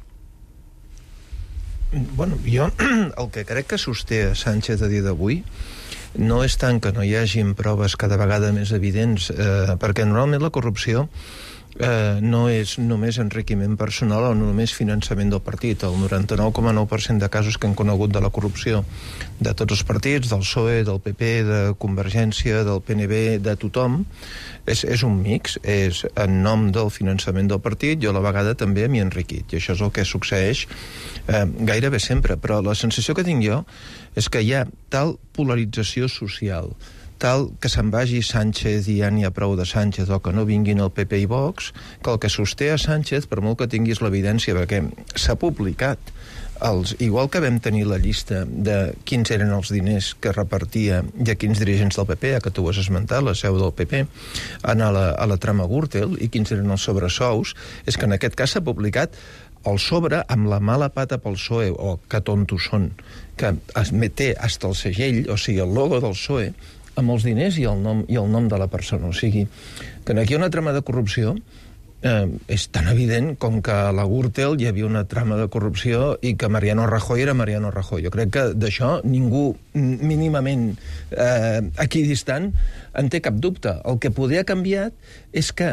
Bueno, jo el que crec que sosté a Sánchez a dia d'avui no és tant que no hi hagin proves cada vegada més evidents, eh, perquè normalment la corrupció eh, no és només enriquiment personal o només finançament del partit. El noranta-nou coma nou per cent de casos que han conegut de la corrupció de tots els partits, del P S O E, del P P, de Convergència, del P N B, de tothom, és, és un mix, és en nom del finançament del partit i a la vegada també m'hi he enriquit, i això és el que succeeix eh, gairebé sempre, però la sensació que tinc jo és que hi ha tal polarització social, tal que se'n vagi Sánchez i ja n'hi ha prou de Sánchez o que no vinguin el P P i Vox, que el que sosté a Sánchez, per molt que tinguis l'evidència, perquè s'ha publicat, els, igual que vam tenir la llista de quins eren els diners que repartia i a quins dirigents del P P, que tu ho has esmentat, la seu del P P, a la, a la trama Gürtel, i quins eren els sobresous, és que en aquest cas s'ha publicat el sobre amb la mala pata pel P S O E, o que tontos són, que es té hasta el segell, o sigui, el logo del P S O E, amb els diners i el nom, i el nom de la persona. O sigui, que aquí hi ha una trama de corrupció eh, és tan evident com que a la Gürtel hi havia una trama de corrupció i que Mariano Rajoy era Mariano Rajoy. Jo crec que d'això ningú mínimament eh, aquí distant en té cap dubte. El que poder ha canviat és que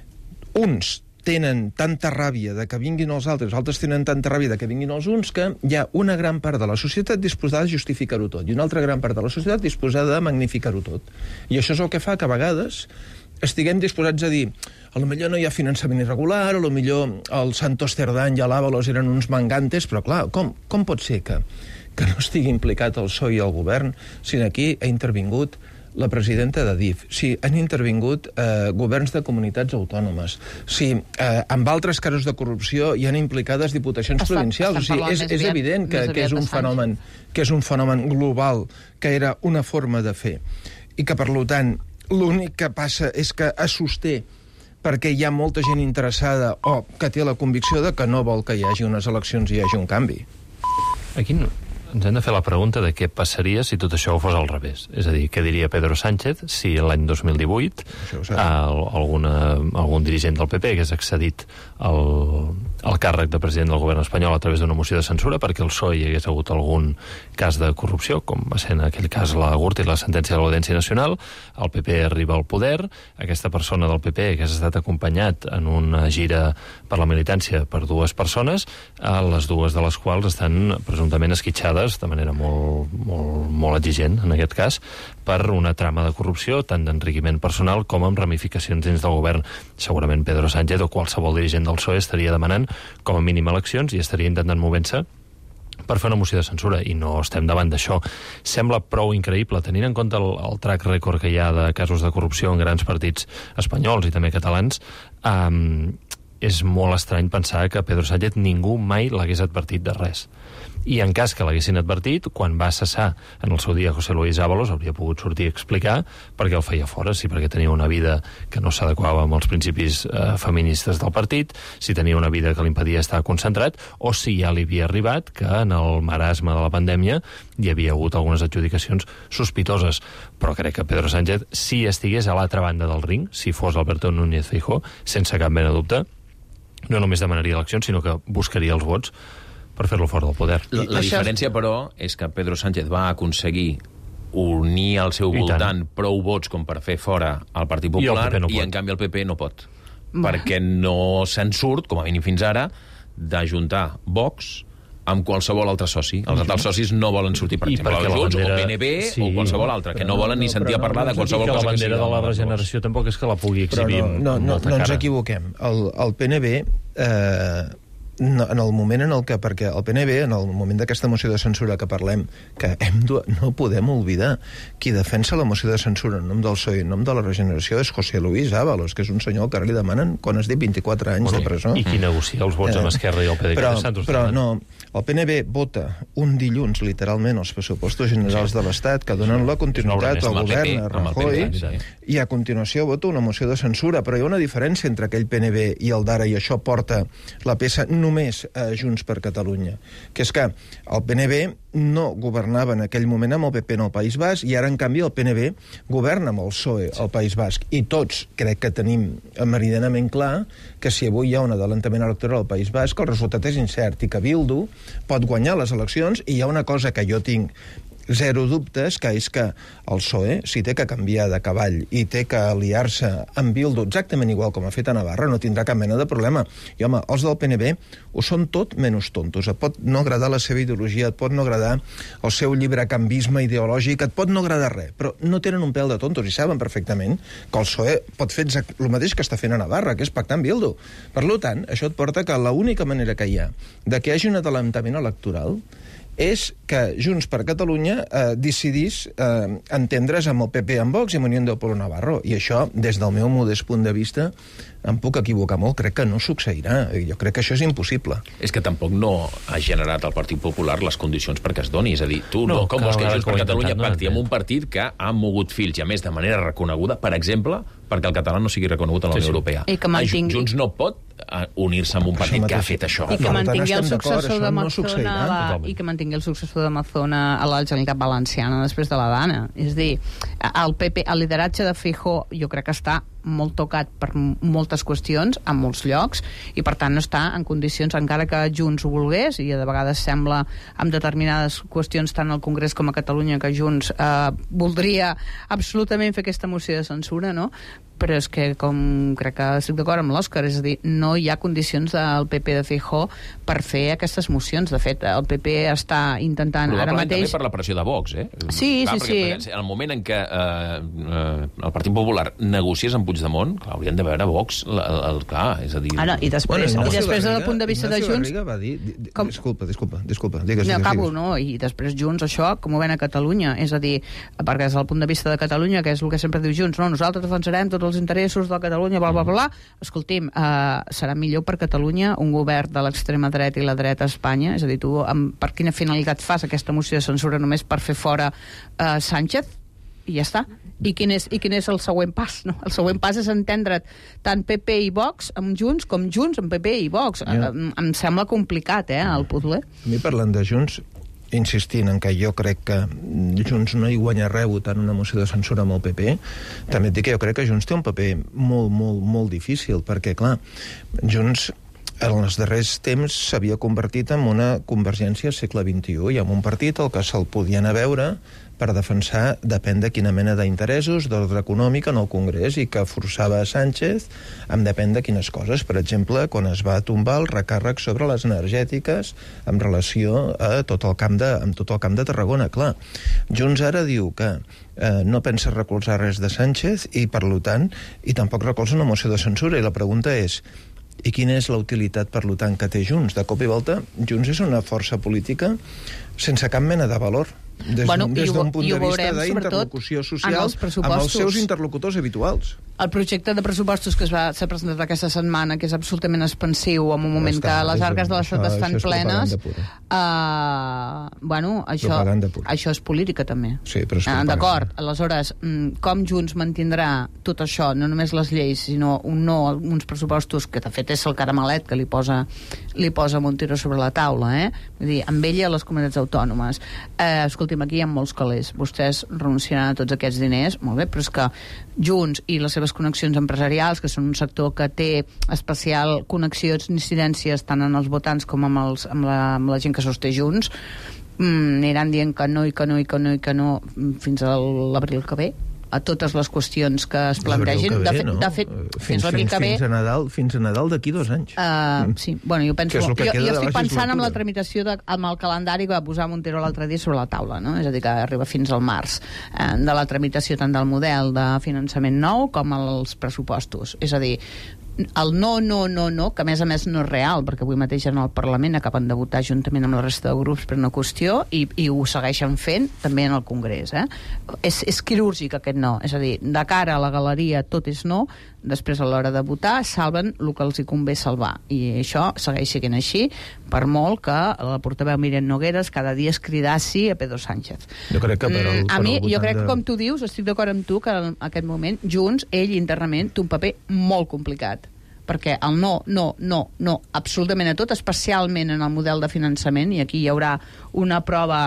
uns tenen tanta ràbia de que vinguin els altres, els altres tenen tanta ràbia de que vinguin els uns, que hi ha una gran part de la societat disposada a justificar-ho tot i una altra gran part de la societat disposada a magnificar-ho tot. I això és el que fa que a vegades estiguem disposats a dir a lo millor no hi ha finançament irregular, a lo millor el Santos Cerdán i l'Ábalos eren uns mangantes, però clar, com, com pot ser que, que no estigui implicat el P S O E i el govern si aquí ha intervingut la presidenta de D I F, si han intervingut eh, governs de comunitats autònomes, si eh, amb altres casos de corrupció hi han implicades diputacions Està, provincials. O sigui, és, és aviat, evident que, que, és un fenomen, que és un fenomen global, que era una forma de fer. I que, per tant, l'únic que passa és que es sosté perquè hi ha molta gent interessada o que té la convicció de que no vol que hi hagi unes eleccions i hi hagi un canvi. Aquí no. Ens hem de fer la pregunta de què passaria si tot això fos al revés. És a dir, què diria Pedro Sánchez si l'any dos mil divuit eh, alguna, algun dirigent del P P hagués accedit al, al càrrec de president del govern espanyol a través d'una moció de censura perquè el P S O E hi hagués hagut algun cas de corrupció, com va ser en aquell cas la Gürtel i la sentència de l'Audiència Nacional, el P P arriba al poder, aquesta persona del P P hagués estat acompanyat en una gira per la militància per dues persones, a les dues de les quals estan presumptament esquitxades de manera molt, molt, molt exigent, en aquest cas, per una trama de corrupció, tant d'enriquiment personal com amb ramificacions dins del govern. Segurament Pedro Sánchez o qualsevol dirigent del P S O E estaria demanant com a mínim eleccions i estaria intentant mover-se per fer una moció de censura, i no estem davant d'això. Sembla prou increïble, tenint en compte el, el track record que hi ha de casos de corrupció en grans partits espanyols i també catalans, eh, és molt estrany pensar que Pedro Sánchez ningú mai l'hagués advertit de res. I en cas que l'haguessin advertit, quan va cessar en el seu dia José Luis Ábalos, hauria pogut sortir a explicar per què el feia fora, si perquè tenia una vida que no s'adequava amb els principis eh, feministes del partit, si tenia una vida que l'impedia estar concentrat, o si ja li havia arribat que en el marasme de la pandèmia hi havia hagut algunes adjudicacions sospitoses. Però crec que Pedro Sánchez, si estigués a l'altra banda del ring, si fos Alberto Núñez Feijóo, sense cap mena de dubte, no només demanaria eleccions, sinó que buscaria els vots per fer-lo fora del poder. La, la diferència, però, és que Pedro Sánchez va aconseguir unir al seu voltant prou vots com per fer fora el Partit Popular i, no i en canvi el P P no pot. Va. Perquè no se'n surt, com a mínim fins ara, d'ajuntar Vox amb qualsevol altre soci. Els altres socis no volen sortir, per I exemple, els Junts, bandera... o P N B, sí, o qualsevol altre, que no volen ni sentir a parlar de qualsevol cosa que sigui. La bandera de la regeneració tampoc és que la pugui exhibir no, no, no, no ens equivoquem. El, el P N B... Eh, No, en el moment en el que, perquè el P N B, en el moment d'aquesta moció de censura que parlem, que hem de, no podem oblidar, qui defensa la moció de censura en nom del P S O E i en nom de la regeneració és José Luis Ábalos, que és un senyor que li demanen, quan has dit, vint-i-quatre anys bueno, de presó. I qui negocia els vots amb Esquerra i el P D C però, de Santos. Però no, el P N B vota un dilluns, literalment, els pressupostos generals sí. de l'Estat, que donen la continuïtat al govern a Rajoy, i a continuació vota una moció de censura, però hi ha una diferència entre aquell P N B i el d'ara, i això porta la peça només a Junts per Catalunya, que és que el P N B no governava en aquell moment amb el P P en el País Basc i ara, en canvi, el P N B governa amb el P S O E al País Basc. I tots crec que tenim meridianament clar que si avui hi ha un adelantament electoral al País Basc, el resultat és incert i que Bildu pot guanyar les eleccions, i hi ha una cosa que jo tinc zero dubtes, que és que el P S O E, si té que canviar de cavall i té que aliar-se amb Bildu exactament igual com ha fet a Navarra, no tindrà cap mena de problema. I, home, els del P N B ho són tot menys tontos. Et pot no agradar la seva ideologia, et pot no agradar el seu llibrecanvisme ideològic, et pot no agradar res, però no tenen un pèl de tontos i saben perfectament que el P S O E pot fer el mateix que està fent a Navarra, que és pactar amb Bildu. Per tant, això et porta que l'única manera que hi ha de que hi hagi un adelantament electoral és que Junts per Catalunya eh, decidís eh, entendre's amb el P P en Vox i amb Unión del Pueblo Navarro. I això, des del meu modest punt de vista, em puc equivocar molt, crec que no succeirà. Jo crec que això és impossible. És que tampoc no ha generat el Partit Popular les condicions perquè es doni. És a dir, tu no, no com vols que Junts per Catalunya pacti amb un partit que ha mogut fils, i a més de manera reconeguda, per exemple, perquè el català no sigui reconegut a la Unió Europea. I que mantingui... Junts no pot unir-se amb un partit que ha fet això. I que mantingui el successor de Mazona i que mantingui el successor de Mazona a la Generalitat Valenciana després de la Dana. És a dir, el P P, el lideratge de Feijóo jo crec que està molt tocat per moltes qüestions, en molts llocs, i per tant no està en condicions, encara que Junts ho volgués, i de vegades sembla amb determinades qüestions tant al Congrés com a Catalunya que Junts eh, voldria absolutament fer aquesta moció de censura, no? Però és que, com crec que estic d'acord amb l'Òscar, és a dir, no hi ha condicions del P P de Feijóo per fer aquestes mocions. De fet, el P P està intentant ara mateix... També per la pressió de Vox, eh? Sí, clar, sí, perquè, sí. En el moment en què eh, eh, el Partit Popular negociés amb Puigdemont, clar, haurien de veure Vox, el, el, el, clar, és a dir... Ara, i després, bueno, i després des del punt de vista de Junts... Va dir, di, di, com... Disculpa, disculpa, disculpa. Digues, no, digues, acabo, digues. no? I després Junts, això, com ho ven a Catalunya? És a dir, perquè des del punt de vista de Catalunya, que és el que sempre diu Junts, no? Nosaltres defensarem tots els interessos de Catalunya, bla, bla, bla, bla. Escolti'm, uh, serà millor per Catalunya un govern de l'extrema dreta i la dreta a Espanya? És a dir, tu, amb, per quina finalitat fas aquesta moció de censura només per fer fora uh, Sánchez? I ja està. I quin és, i quin és el següent pas? No? El següent pas és entendre't tant P P i Vox amb Junts com Junts amb P P i Vox. Ja. Em, em sembla complicat, eh, el puzzle. A mi, parlant de Junts, insistint en que jo crec que Junts no hi guanya res votant una moció de censura amb el P P, també et dic que jo crec que Junts té un paper molt, molt, molt difícil, perquè, clar, Junts en els darrers temps s'havia convertit en una convergència segle vint-i-u i en un partit al que se'l podia anar a veure per defensar depèn de quina mena d'interessos d'ordre econòmic en el Congrés i que forçava a Sánchez amb depèn de quines coses. Per exemple, quan es va tombar el recàrrec sobre les energètiques en relació a tot el camp de, amb tot el camp de Tarragona. Clar, Junts ara diu que eh, no pensa recolzar res de Sánchez i, per tant, i tampoc recolza una moció de censura. I la pregunta és, i quina és la utilitat, per tant, que té Junts? De cop i volta, Junts és una força política sense cap mena de valor. Des, bueno, des d'un punt de vista veurem, d'interlocució social amb els seus interlocutors habituals. El projecte de pressupostos que es va ser presentat aquesta setmana, que és absolutament expansiu en un moment està, que les arques de l'Estat estan plenes, uh, bueno, això, això és política també. Sí, però és uh, D'acord, aleshores, com Junts mantindrà tot això, no només les lleis, sinó un no a uns pressupostos, que de fet és el caramelet que li posa, li posa Montero sobre la taula, eh? Vull dir, amb ella les comunitats autònomes. Uh, escolti'm, aquí hi ha molts calés. Vostès renunciaran a tots aquests diners, molt bé, però és que Junts i les seves connexions empresarials, que són un sector que té especial connexions i incidències tant en els votants com amb, els, amb, la, amb la gent que sosté Junts, mm, aniran dient que no i que no i que no i que no fins a l'abril que ve a totes les qüestions que es plantegin. Ve, de, fet, no? de fet, fins, fins l'abril que ve... Fins a Nadal, fins a Nadal d'aquí dos anys. Uh, sí, bueno, jo penso... Jo, jo estic pensant en la tramitació de, amb el calendari que va posar Montero l'altre dia sobre la taula, no? És a dir, que arriba fins al març, eh, de la tramitació tant del model de finançament nou com els pressupostos. És a dir, el no, no, no, no, que a més a més no és real, perquè avui mateix en el Parlament acaben de votar juntament amb la resta de grups per una qüestió i, i ho segueixen fent també en el Congrés, eh? És, és quirúrgic aquest no, és a dir, de cara a la galeria tot és no, després a l'hora de votar salven el que els hi convé salvar, i això segueix sent així, per molt que la portaveu Míriam Nogueras cada dia es cridassi a Pedro Sánchez. Jo crec que per el, mm, a per mi, el jo crec de... que com tu dius, estic d'acord amb tu que en aquest moment Junts, ell internament, té un paper molt complicat, perquè el no, no, no, no, absolutament a tot, especialment en el model de finançament, i aquí hi haurà una prova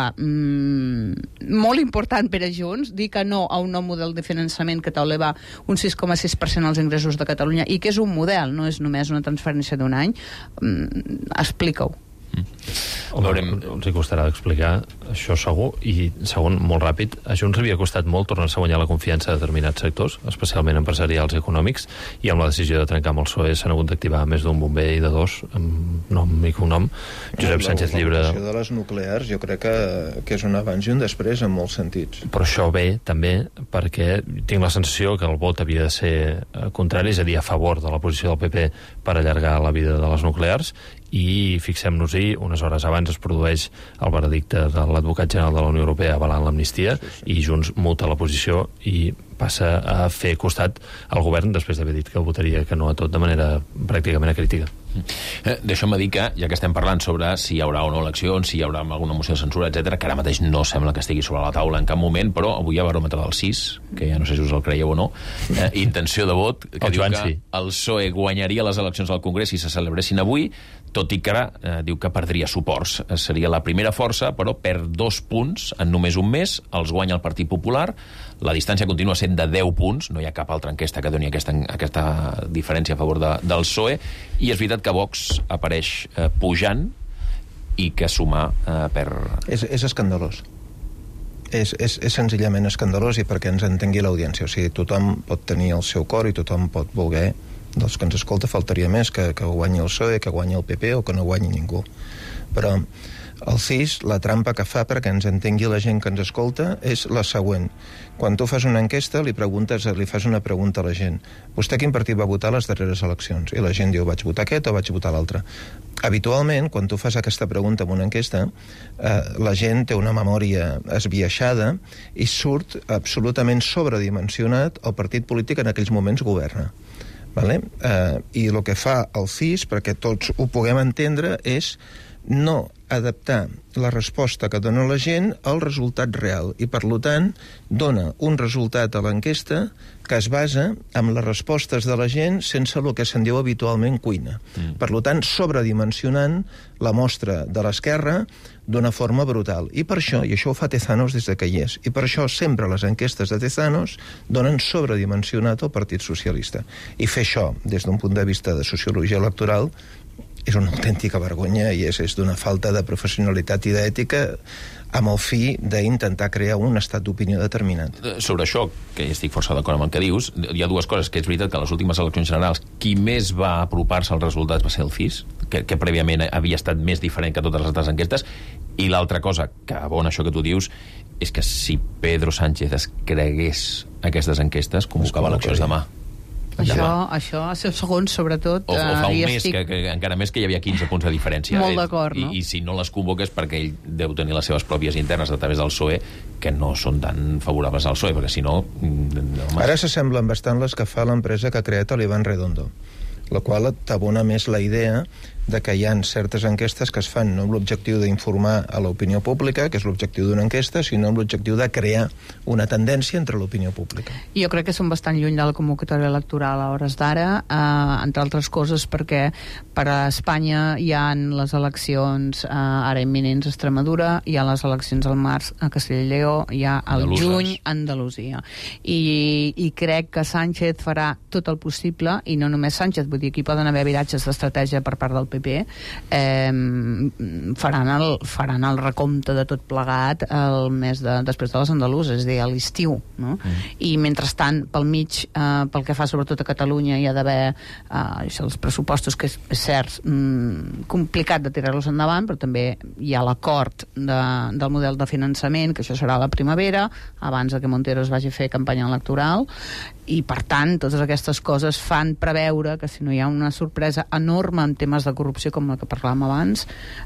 mmm, molt important per a Junts, dir que no a un nou model de finançament que t'eleva un sis coma sis per cent als ingressos de Catalunya, i que és un model, no és només una transferència d'un any. Mm, explica-ho. Mm. Veurem... Els hi costarà d'explicar, això segur, i segon, molt ràpid, a Junts havia costat molt tornar-se a guanyar la confiança de determinats sectors, especialment empresarials i econòmics, i amb la decisió de trencar amb el P S O E s'han hagut d'activar més d'un bomber i de dos, amb nom i cognom. Josep Sánchez Llibre... La de les nuclears jo crec que, que és un abans i un després en molts sentits. Però això ve també perquè tinc la sensació que el vot havia de ser contrari, és a dir, a favor de la posició del P P per allargar la vida de les nuclears, i fixem-nos-hi, unes hores abans es produeix el veredicte de l'advocat general de la Unió Europea avalant l'amnistia, sí, sí. I Junts muta la posició i passa a fer costat al govern després d'haver dit que votaria que no a tot de manera pràcticament acrítica. Eh, Deixa'm dir que, ja que estem parlant sobre si hi haurà o no eleccions, si hi haurà alguna moció de censura, etcètera, que ara mateix no sembla que estigui sobre la taula en cap moment, però avui hi ha baròmetre del sis, que ja no sé si us el creieu o no, eh, intenció de vot, que el diu Joan, que sí. el P S O E guanyaria les eleccions al Congrés si se celebressin avui, tot i que eh, diu que perdria suports. Seria la primera força, però perd dos punts en només un mes, els guanya el Partit Popular, la distància continua sent de deu punts, no hi ha cap altra enquesta que doni aquesta, aquesta diferència a favor de, del P S O E, i és veritat que Vox apareix eh, pujant i que Sumar eh, perd... És, és escandalós. És, és, és senzillament escandalós, i perquè ens entengui l'audiència. O sigui, tothom pot tenir el seu cor i tothom pot voler, dels que ens escolta faltaria més que, que guanyi el P S O E, que guanyi el P P o que no guanyi ningú. Però el C I S, la trampa que fa perquè ens entengui la gent que ens escolta és la següent. Quan tu fas una enquesta, li preguntes, li fas una pregunta a la gent. Vostè quin partit va votar a les darreres eleccions? I la gent diu, vaig votar aquest o vaig votar l'altre. Habitualment, quan tu fas aquesta pregunta en una enquesta, eh, la gent té una memòria esbiaixada i surt absolutament sobredimensionat el partit polític en aquells moments governa. Vale? Eh, I el que fa el C I S, perquè tots ho puguem entendre, és no adaptar la resposta que dona la gent al resultat real, i per tant dona un resultat a l'enquesta que es basa en les respostes de la gent sense el que se'n diu habitualment cuina. Mm. Per tant, sobredimensionant la mostra de l'esquerra d'una forma brutal. I per això, i això ho fa Tezanos des de que hi és, i per això sempre les enquestes de Tezanos donen sobredimensionat el Partit Socialista. I fer això, des d'un punt de vista de sociologia electoral, és una autèntica vergonya i és, és d'una falta de professionalitat i d'ètica amb el fi d'intentar crear un estat d'opinió determinat. Sobre això, que estic força d'acord amb el que dius, hi ha dues coses, que és veritat que a les últimes eleccions generals qui més va apropar-se als resultats va ser el C I S, que, que prèviament havia estat més diferent que totes les altres enquestes, i l'altra cosa, que abona això que tu dius, és que si Pedro Sánchez es cregués aquestes enquestes, convocava eleccions demà. Això, això, segons, sobretot... O, o fa un eh, mes, estic... que, que encara més que hi havia quinze punts de diferència. Molt d'acord, no? I, I si no les convoques perquè ell deu tenir les seves pròpies internes a través del P S O E, que no són tan favorables al P S O E, perquè si no... no Ara s'assemblen bastant les que fa l'empresa que ha creat l'Iván Redondo, la qual t'abona més la idea de que hi ha certes enquestes que es fan no amb l'objectiu d'informar a l'opinió pública, que és l'objectiu d'una enquesta, sinó amb l'objectiu de crear una tendència entre l'opinió pública. Jo crec que són bastant lluny de la convocatòria electoral a hores d'ara, eh, entre altres coses perquè per a Espanya hi ha les eleccions eh, ara imminents a Extremadura, hi ha les eleccions al març a Castella i Lleó, hi ha al juny a Andalusia. I, I crec que Sánchez farà tot el possible, i no només Sánchez, vull dir, aquí poden haver viratges d'estratègia per part del P P, eh, faran, el, faran el recompte de tot plegat el mes de, després de les andaluses, és a dir, a l'estiu, no? Mm. I mentrestant, pel mig, eh, pel que fa sobretot a Catalunya, hi ha d'haver eh, els pressupostos, que és, és cert, mm, complicat de tirar-los endavant, però també hi ha l'acord de, del model de finançament, que això serà a la primavera, abans de que Montero es vagi a fer campanya electoral, i per tant, totes aquestes coses fan preveure que si no hi ha una sorpresa enorme en temes de corrupció com la que parlàvem abans,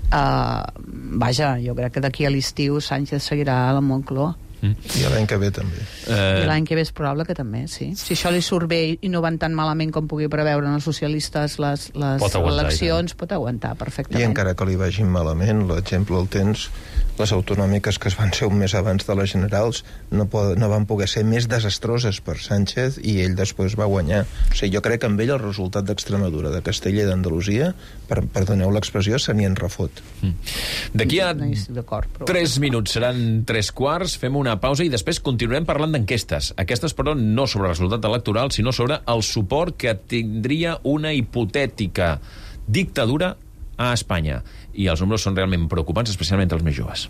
eh, vaja, jo crec que d'aquí a l'estiu Sánchez seguirà a la Moncloa. Mm. I l'any que ve també. Eh... I l'any que ve és probable que també, sí. Si això li surt bé i no van tan malament com pugui preveure els socialistes les, les pot eleccions, ja. Pot aguantar perfectament. I encara que li vagin malament, l'exemple el tens, les autonòmiques que es van ser un mes abans de les generals no, pod no van poder ser més desastroses per Sánchez, i ell després va guanyar. O sigui, jo crec que amb ell el resultat d'Extremadura, de Castella i d'Andalusia, per, perdoneu l'expressió, se n'hi en refot. Mm. D'aquí a no però... tres minuts, seran tres quarts, fem una pausa i després continuarem parlant d'enquestes. Aquestes, però, no sobre el resultat electoral, sinó sobre el suport que tindria una hipotètica dictadura a Espanya. I els números són realment preocupants, especialment entre els més joves.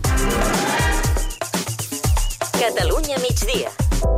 Catalunya migdia.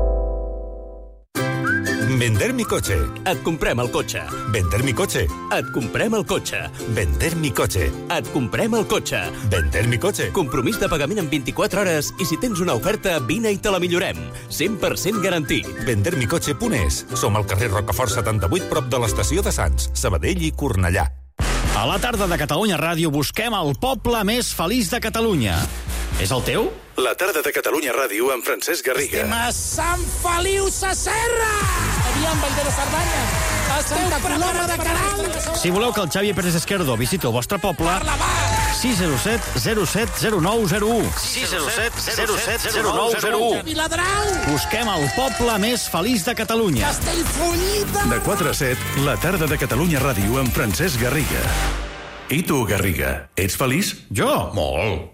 Vender mi coche. Et comprem el cotxe. Vender mi coche. Et comprem el cotxe. Vender mi coche. Et comprem el cotxe. Vender mi coche. Compromís de pagament en vint-i-quatre hores i si tens una oferta, vine i te la millorem. cent per cent garantit. vender mi coche punt es. Som al carrer Rocafort setanta-vuit, prop de l'estació de Sants, Sabadell i Cornellà. A la tarda de Catalunya Ràdio busquem el poble més feliç de Catalunya. És el teu? La tarda de Catalunya Ràdio amb Francesc Garriga. Estem a Sant Feliu Sasserra! Aviam, Vall de la Cerdanya! Esteu Coloma de Caral! Si voleu que el Xavi Pérez Esquerdo visiti el vostre poble, sis zero set zero set zero nou zero u. sis zero set zero set zero nou zero u. Viladrau! Busquem el poble més feliç de Catalunya. Castellfollit! De quatre a set, la tarda de Catalunya Ràdio amb Francesc Garriga. I tu, Garriga, ets feliç? Jo? Molt.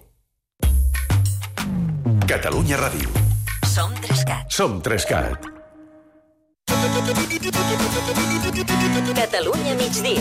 Catalunya Ràdio. Som Trescat. Som Trescat. Catalunya migdia.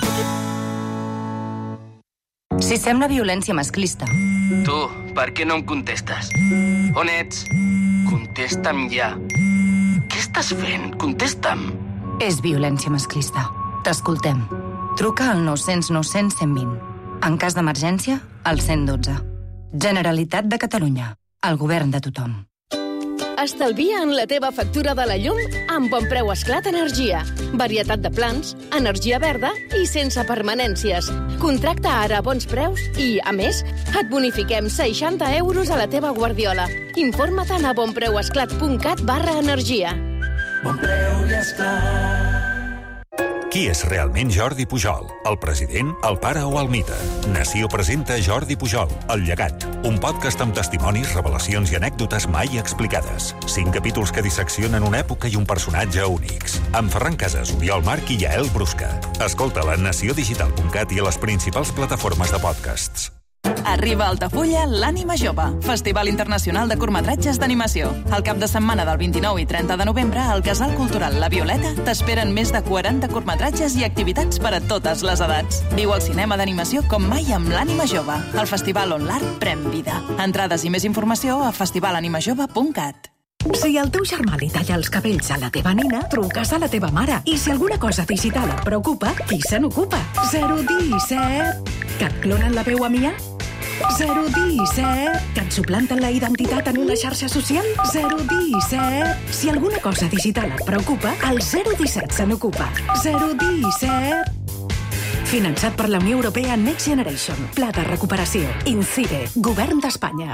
Si sembla violència masclista. Tu, per què no em contestes? On ets? Contesta'm ja. Què estàs fent? Contesta'm. És violència masclista. T'escoltem. Truca al nou cents nou cents cent vint. En cas d'emergència, al cent dotze. Generalitat de Catalunya. El govern de tothom. Estalvia en la teva factura de la llum amb Bon Preu Esclat Energia. Varietat de plans, energia verda i sense permanències. Contracta ara a bons preus i, a més, et bonifiquem seixanta euros a la teva guardiola. Informa-te'n a bonpreuesclat.cat barra energia. Bon Preu i Esclat. Qui és realment Jordi Pujol? El president, el pare o el mite? Nació presenta Jordi Pujol, El llegat, un podcast amb testimonis, revelacions i anècdotes mai explicades. Cinc capítols que disseccionen una època i un personatge únics. Amb Ferran Casas, Oriol Marc i Yael Brusca. Escolta-la a nació digital punt cat i a les principals plataformes de podcasts. Arriba a Altafulla l'Ànima Jove, Festival Internacional de Curtmetratges d'Animació. El cap de setmana del vint-i-nou i trenta de novembre, al Casal Cultural La Violeta t'esperen més de quaranta curtmetratges i activitats per a totes les edats. Viu el cinema d'animació com mai amb l'Ànima Jove, el festival on l'art pren vida. Entrades i més informació a festival anima jove punt cat. Si el teu germà li talla els cabells a la teva nina, truques a la teva mare. I si alguna cosa digital et preocupa, qui se n'ocupa? zero disset. Que et clonen la veu a Mia? zero disset. Que et suplanten la identitat en una xarxa social? zero disset. Si alguna cosa digital et preocupa, el zero disset se n'ocupa. zero disset. Finançat per la Unió Europea Next Generation. Pla de recuperació. INCIDE. Govern d'Espanya.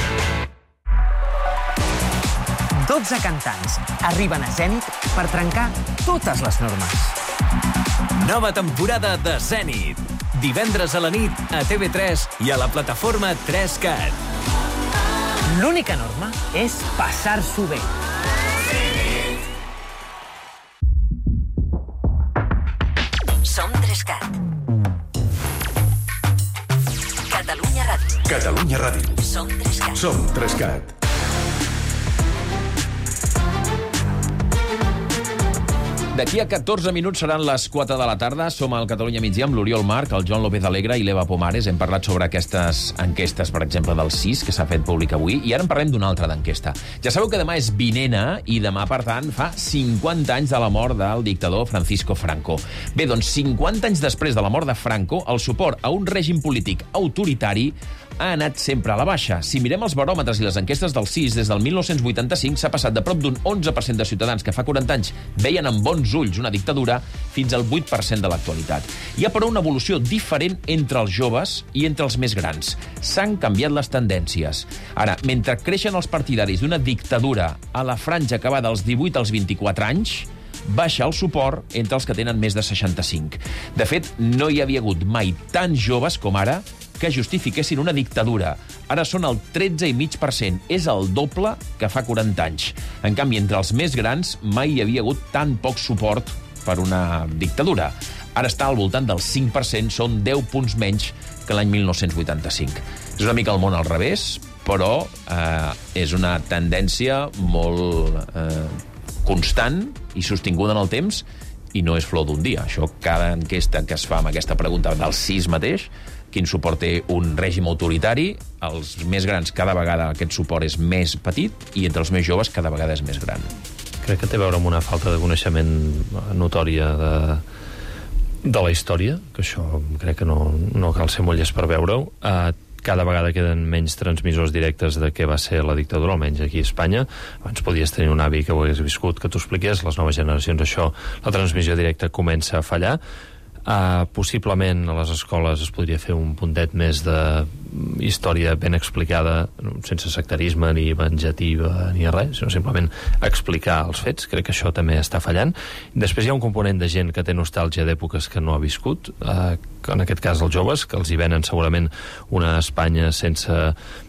dotze cantants arriben a Zènit per trencar totes les normes. Nova temporada de Zènit. Divendres a la nit a T V tres i a la plataforma tres cat. L'única norma és passar-s'ho bé. Som Trescat. Catalunya Ràdio. Catalunya Ràdio. Som Trescat. Som Trescat. D'aquí a catorze minuts seran les quatre de la tarda. Som al Catalunya Migdia amb l'Oriol Marc, el Joan López Alegre i l'Eva Pomares. Hem parlat sobre aquestes enquestes, per exemple, del C I S, que s'ha fet públic avui, i ara en parlem d'una altra d'enquesta. Ja sabeu que demà és vinena i demà, per tant, fa cinquanta anys de la mort del dictador Francisco Franco. Bé, doncs, cinquanta anys després de la mort de Franco, el suport a un règim polític autoritari ha anat sempre a la baixa. Si mirem els baròmetres i les enquestes del C I S, des del mil nou-cents vuitanta-cinc s'ha passat de prop d'un onze per cent de ciutadans que fa quaranta anys veien amb bons ulls una dictadura fins al vuit per cent de l'actualitat. Hi ha, però, una evolució diferent entre els joves i entre els més grans. S'han canviat les tendències. Ara, mentre creixen els partidaris d'una dictadura a la franja que va dels divuit als vint-i-quatre anys, baixa el suport entre els que tenen més de seixanta-cinc. De fet, no hi havia hagut mai tants joves com ara que justifiquessin una dictadura. Ara són el tretze coma cinc per cent. És el doble que fa quaranta anys. En canvi, entre els més grans mai hi havia hagut tan poc suport per una dictadura. Ara està al voltant del cinc per cent, són deu punts menys que l'any mil nou-cents vuitanta-cinc. És una mica el món al revés, però eh, és una tendència molt eh, constant i sostinguda en el temps, i no és flor d'un dia. Això, cada enquesta que es fa amb aquesta pregunta del C I S mateix, quin suport té un règim autoritari, els més grans cada vegada aquest suport és més petit i entre els més joves cada vegada és més gran. Crec que té a veure amb una falta de coneixement notòria de, de la història, que això crec que no, no cal ser molt llest per veure-ho. Uh, cada vegada queden menys transmissors directes de què va ser la dictadura, almenys aquí a Espanya. Abans podies tenir un avi que ho hagués viscut, que t'ho expliqués. Les noves generacions, això, la transmissió directa comença a fallar. Uh, possiblement a les escoles es podria fer un puntet més de història ben explicada, sense sectarisme ni venjativa ni res, sinó simplement explicar els fets. Crec que això també està fallant. Després hi ha un component de gent que té nostàlgia d'èpoques que no ha viscut, uh, en aquest cas els joves, que els hi venen segurament una Espanya sense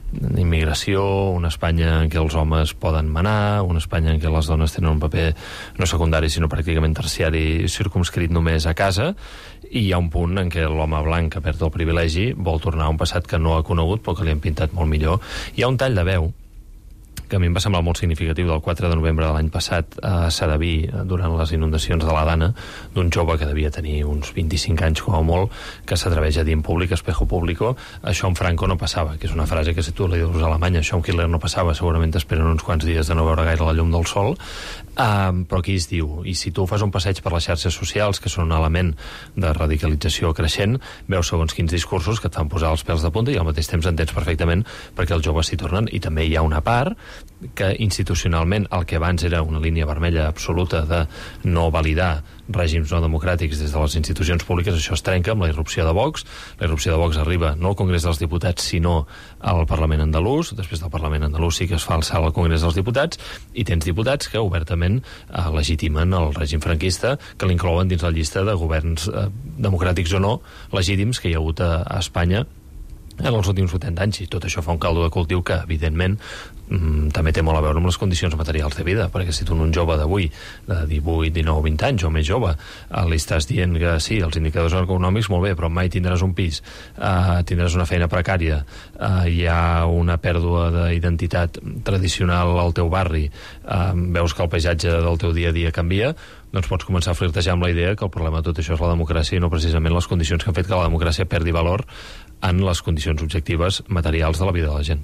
immigració, una Espanya en què els homes poden manar, una Espanya en què les dones tenen un paper no secundari sinó pràcticament terciari, circumscrit només a casa, i hi ha un punt en què l'home blanc que perd el privilegi vol tornar a un passat que no ha conegut però que li han pintat molt millor. Hi ha un tall de veu que a mi em va semblar molt significatiu del quatre de novembre de l'any passat a Sedaví, durant les inundacions de la Dana, d'un jove que devia tenir uns vint-i-cinc anys com a molt, que s'atreveix a dir en públic, espejo público, això amb Franco no passava, que és una frase que si tu la dius a Alemanya, això amb Hitler no passava, segurament t'esperen uns quants dies de no veure gaire la llum del sol, um, però aquí es diu, i si tu fas un passeig per les xarxes socials, que són un element de radicalització creixent, veus segons quins discursos que et fan posar els pèls de punta i al mateix temps entens perfectament perquè els joves s'hi tornen, i també hi ha una part que institucionalment el que abans era una línia vermella absoluta de no validar règims no democràtics des de les institucions públiques, això es trenca amb la irrupció de Vox. La irrupció de Vox arriba no al Congrés dels Diputats sinó al Parlament andalús, després del Parlament andalús sí que es fa el salt al Congrés dels Diputats, i tens diputats que obertament eh, legitimen el règim franquista, que l'inclouen dins la llista de governs eh, democràtics o no legítims que hi ha hagut a, a Espanya en els últims vuitanta anys, i tot això fa un caldo de cultiu que, evidentment, mm, també té molt a veure amb les condicions materials de vida, perquè si tu un jove d'avui, de divuit, dinou, vint anys o més jove, eh, li estàs dient que sí, els indicadors econòmics molt bé, però mai tindràs un pis, eh, tindràs una feina precària, eh, hi ha una pèrdua d'identitat tradicional al teu barri, eh, veus que el paisatge del teu dia a dia canvia, doncs pots començar a flirtejar amb la idea que el problema de tot això és la democràcia i no precisament les condicions que han fet que la democràcia perdi valor en les condicions objectives materials de la vida de la gent.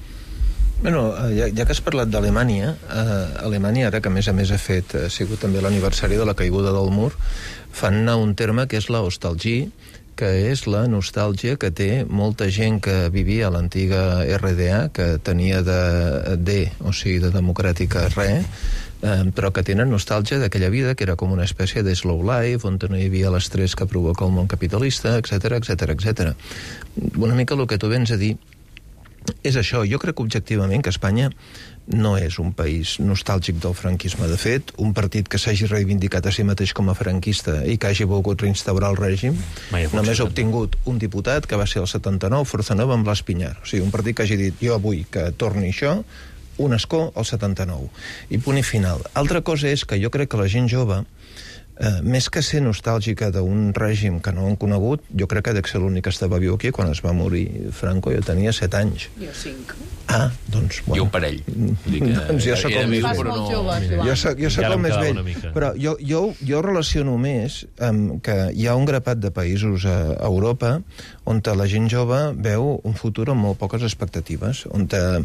Bueno, ja, ja que has parlat d'Alemanya, eh, Alemanya, ara que a més a més ha fet, ha sigut també l'aniversari de la caiguda del mur, fan anar un terme que és la nostalgia, que és la nostàlgia que té molta gent que vivia a l'antiga R D A, que tenia de D, o sigui, de democràtica res, eh, però que tenen nostàlgia d'aquella vida que era com una espècie de slow life, on no hi havia l'estrès que provoca el món capitalista, etcètera, etcètera, etcètera. Una mica el que tu vens a dir és això. Jo crec objectivament que Espanya no és un país nostàlgic del franquisme. De fet, un partit que s'hagi reivindicat a si mateix com a franquista i que hagi volgut reinstaurar el règim només ha obtingut un diputat que va ser el setanta-nou, Forçanova amb l'Espinyar. O sigui, un partit que hagi dit jo vull que torni això, un escó al setanta-nou. I punt i final. Altra cosa és que jo crec que la gent jove, eh, més que ser nostàlgica d'un règim que no han conegut, jo crec que ha de ser l'únic que estava viu aquí quan es va morir Franco. Jo tenia set anys. Jo cinc. Ah, doncs... Bueno. I un parell. Dic, doncs jo soc el més vell. Jo soc, jo soc el més vell. Però jo, jo, jo relaciono més amb que hi ha un grapat de països a Europa on la gent jove veu un futur amb molt poques expectatives, on eh,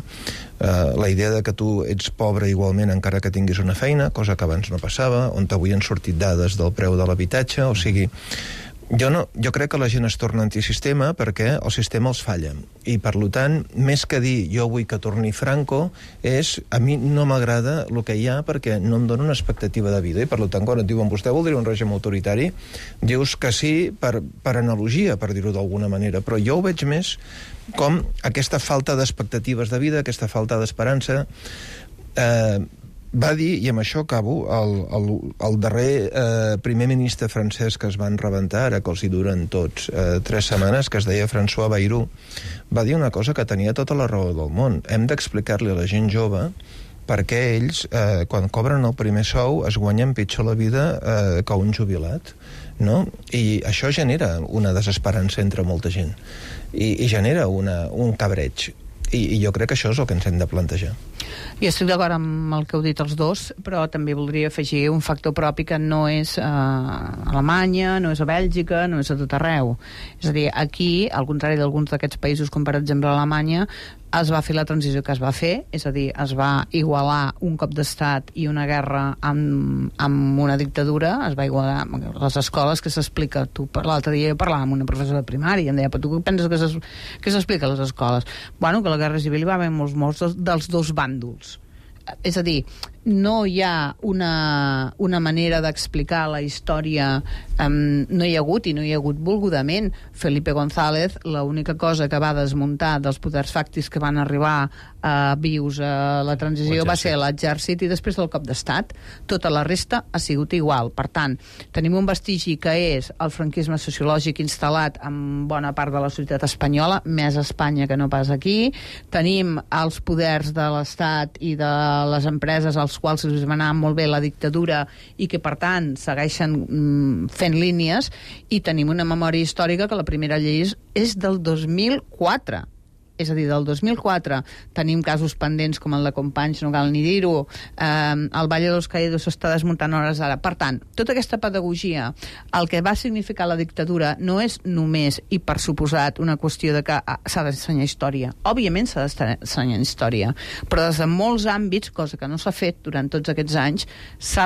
la idea de que tu ets pobre igualment encara que tinguis una feina, cosa que abans no passava, on avui han sortit dades del preu de l'habitatge, o sigui... Jo, no, jo crec que la gent es torna antisistema perquè el sistema els falla. I, per tant, més que dir jo vull que torni Franco, és a mi no m'agrada el que hi ha perquè no em dona una expectativa de vida. I, per tant, quan et diuen vostè voldria un règim autoritari, dius que sí per, per analogia, per dir-ho d'alguna manera. Però jo ho veig més com aquesta falta d'expectatives de vida, aquesta falta d'esperança... Eh, va dir, i amb això acabo, el, el, el darrer eh, primer ministre francès que es van rebentar, ara que els hi duren tots eh, tres setmanes, que es deia François Bayrou, va dir una cosa que tenia tota la raó del món. Hem d'explicar-li a la gent jove perquè ells, eh, quan cobren el primer sou, es guanyen pitjor la vida eh, que un jubilat, no? I això genera una desesperança entre molta gent. I, i genera una, un cabreig. I, I jo crec que això és el que ens hem de plantejar. Jo estic d'acord amb el que heu dit els dos, però també voldria afegir un factor propi que no és a Alemanya, no és a Bèlgica, no és a tot arreu. És a dir, aquí, al contrari d'alguns d'aquests països, com per exemple Alemanya, es va fer la transició que es va fer, és a dir, es va igualar un cop d'estat i una guerra amb, amb una dictadura, es va igualar les escoles que s'explica. Tu l'altre dia parlava amb una professora de primària i em deia, però tu què penses que s'explica a les escoles? Bueno, que la guerra civil hi va haver molts morts dels dos bàndols. És a dir, no hi ha una, una manera d'explicar la història, um, no hi ha hagut i no hi ha hagut volgudament. Felipe González, l'única cosa que va desmuntar dels poders fàctics que van arribar uh, vius a la transició va ser l'exèrcit i després del cop d'estat. Tota la resta ha sigut igual. Per tant, tenim un vestigi que és el franquisme sociològic instal·lat en bona part de la societat espanyola, més a Espanya que no pas aquí. Tenim els poders de l'Estat i de les empreses als quals els va anar molt bé la dictadura i que, per tant, segueixen mm, fent línies, i tenim una memòria històrica que la primera llei és, és del dos mil quatre. És a dir, del dos mil quatre tenim casos pendents com el de Companys, no cal ni dir-ho, eh, el Valle de los Caídos s'està desmuntant hores d'ara. Per tant, tota aquesta pedagogia, el que va significar la dictadura no és només, i per suposat, una qüestió de que ah, s'ha d'ensenyar història. Òbviament s'ha d'ensenyar història, però des de molts àmbits, cosa que no s'ha fet durant tots aquests anys, s'ha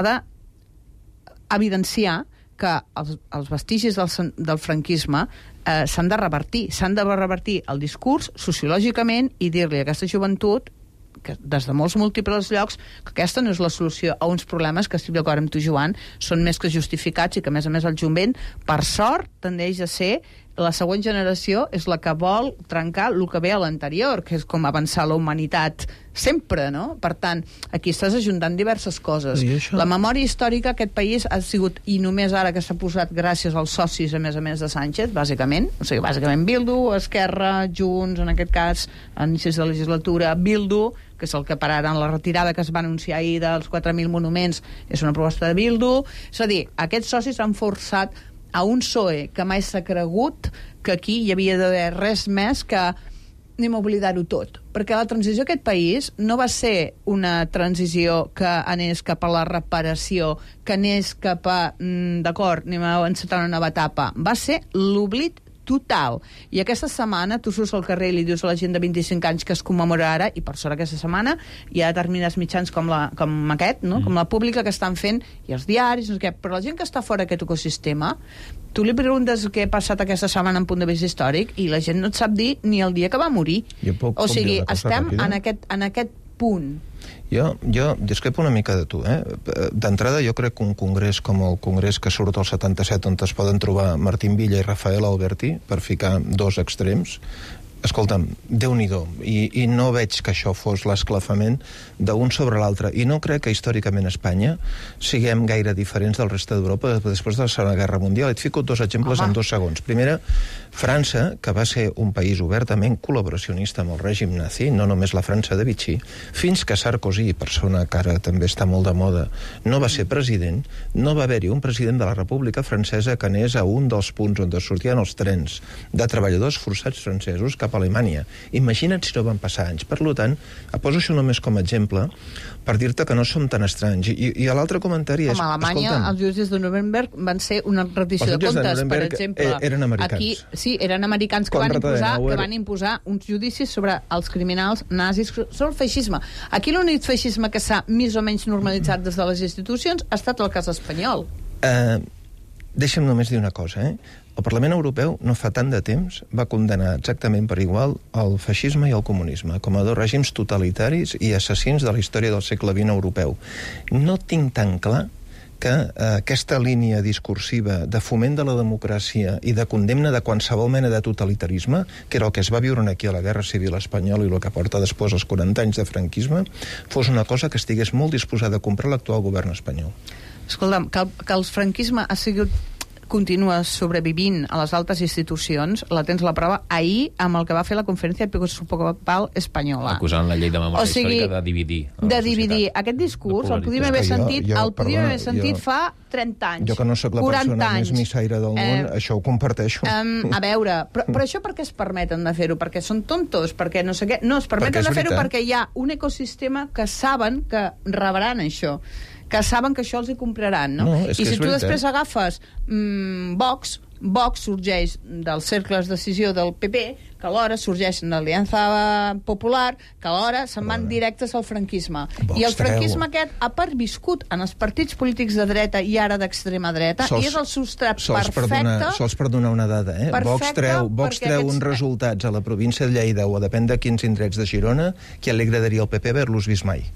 d'evidenciar que els, els vestigis del, del franquisme eh, s'han de revertir, s'han de revertir el discurs sociològicament i dir-li a aquesta joventut, que des de molts múltiples llocs, que aquesta no és la solució a uns problemes que, estic d'acord amb tu, Joan, són més que justificats i que, a més a més, el jovent, per sort, tendeix a ser la següent generació és la que vol trencar el que ve a l'anterior, que és com avançar la humanitat sempre, no? Per tant, aquí estàs ajuntant diverses coses. La memòria històrica aquest país ha sigut, i només ara que s'ha posat gràcies als socis, a més a més de Sánchez, bàsicament, o sigui, bàsicament Bildu, Esquerra, Junts, en aquest cas, a inicis de legislatura, Bildu, que és el que pararan la retirada que es va anunciar ahir dels quatre mil monuments, és una proposta de Bildu. És a dir, aquests socis han forçat a un P S O E que mai s'ha cregut que aquí hi havia d'haver res més que anem a oblidar-ho tot. Perquè la transició d'aquest país no va ser una transició que anés cap a la reparació, que anés cap a, mm, d'acord, anem a encetar una nova etapa. Va ser l'oblit total. I aquesta setmana tu surts al carrer i li dius a la gent de vint-i-cinc anys que es commemora ara, i per sort aquesta setmana hi ha determinats mitjans com, la, com aquest, no? Mm. com la pública, que estan fent, i els diaris, no sé què, però la gent que està fora d'aquest ecosistema, tu li preguntes què ha passat aquesta setmana en punt de vista històric i la gent no et sap dir ni el dia que va morir. Puc, o sigui, estem en aquest, en aquest punt. Jo, jo discrepo una mica de tu, eh? D'entrada, jo crec que un congrés com el congrés que surt al setanta-set, on es poden trobar Martín Villa i Rafael Alberti, per ficar dos extrems, escolta'm, Déu-n'hi-do, i, i no veig que això fos l'esclafament d'un sobre l'altre, i no crec que històricament a Espanya siguem gaire diferents del reste d'Europa després de la Segona Guerra Mundial. Et fico dos exemples Home. en dos segons. Primera, França, que va ser un país obertament col·laboracionista amb el règim nazi, no només la França de Vichy, fins que Sarkozy, persona que ara també està molt de moda, no va ser president, no va haver-hi un president de la República Francesa que anés a un dels punts on sortien els trens de treballadors forçats francesos cap a Alemanya. Imagina't si no van passar anys. Per tant, poso això només com a exemple per dir-te que no som tan estranys. I, i l'altre comentari és... Com a Alemanya, escolta'm, els judicis de Nuremberg van ser una rendició de comptes, de per exemple. Eren americans. Aquí, sí, eren americans que van, imposar, que van imposar uns judicis sobre els criminals nazis, sobre el feixisme. Aquí l'únic feixisme que s'ha més o menys normalitzat des de les institucions ha estat el cas espanyol. Uh, deixa'm només dir una cosa, eh? El Parlament Europeu no fa tant de temps va condenar exactament per igual el feixisme i el comunisme com a dos règims totalitaris i assassins de la història del segle vint europeu. No tinc tan clar que eh, aquesta línia discursiva de foment de la democràcia i de condemna de qualsevol mena de totalitarisme, que era el que es va viure aquí a la Guerra Civil Espanyola i el que porta després els quaranta anys de franquisme, fos una cosa que estigués molt disposada a comprar l'actual govern espanyol. Escolta'm, que el, que el franquisme ha sigut continua sobrevivint a les altes institucions, la tens la prova ahir amb el que va fer la Conferència Episcopal Espanyola. Acusant la llei de memòria o sigui, històrica de dividir. De dividir. Aquest discurs el podíem haver sentit, jo, jo, el podíem haver sentit jo, fa trenta anys. Jo que no sóc la persona anys. més missaire del món, eh, això ho comparteixo. Um, a veure, però, però això per què es permeten de fer-ho? Perquè són tontos? Perquè no sé què? No, es permeten de fer-ho perquè hi ha un ecosistema que saben que rebran això, que saben que això els hi compraran, no? no I si tu després agafes mmm, Vox, Vox sorgeix dels cercles de decisió del P P, que alhora sorgeixen de l'Aliança Popular, que alhora se'n van directes al franquisme. Vox I el franquisme treu. aquest ha perviscut en els partits polítics de dreta i ara d'extrema dreta, sols, i és el substrat sols perfecte... Per donar, sols per donar una dada, eh? Vox treu, Vox treu aquests... uns resultats a la província de Lleida o a depèn de quins indrets de Girona que li agradaria al P P haver-los vist mai.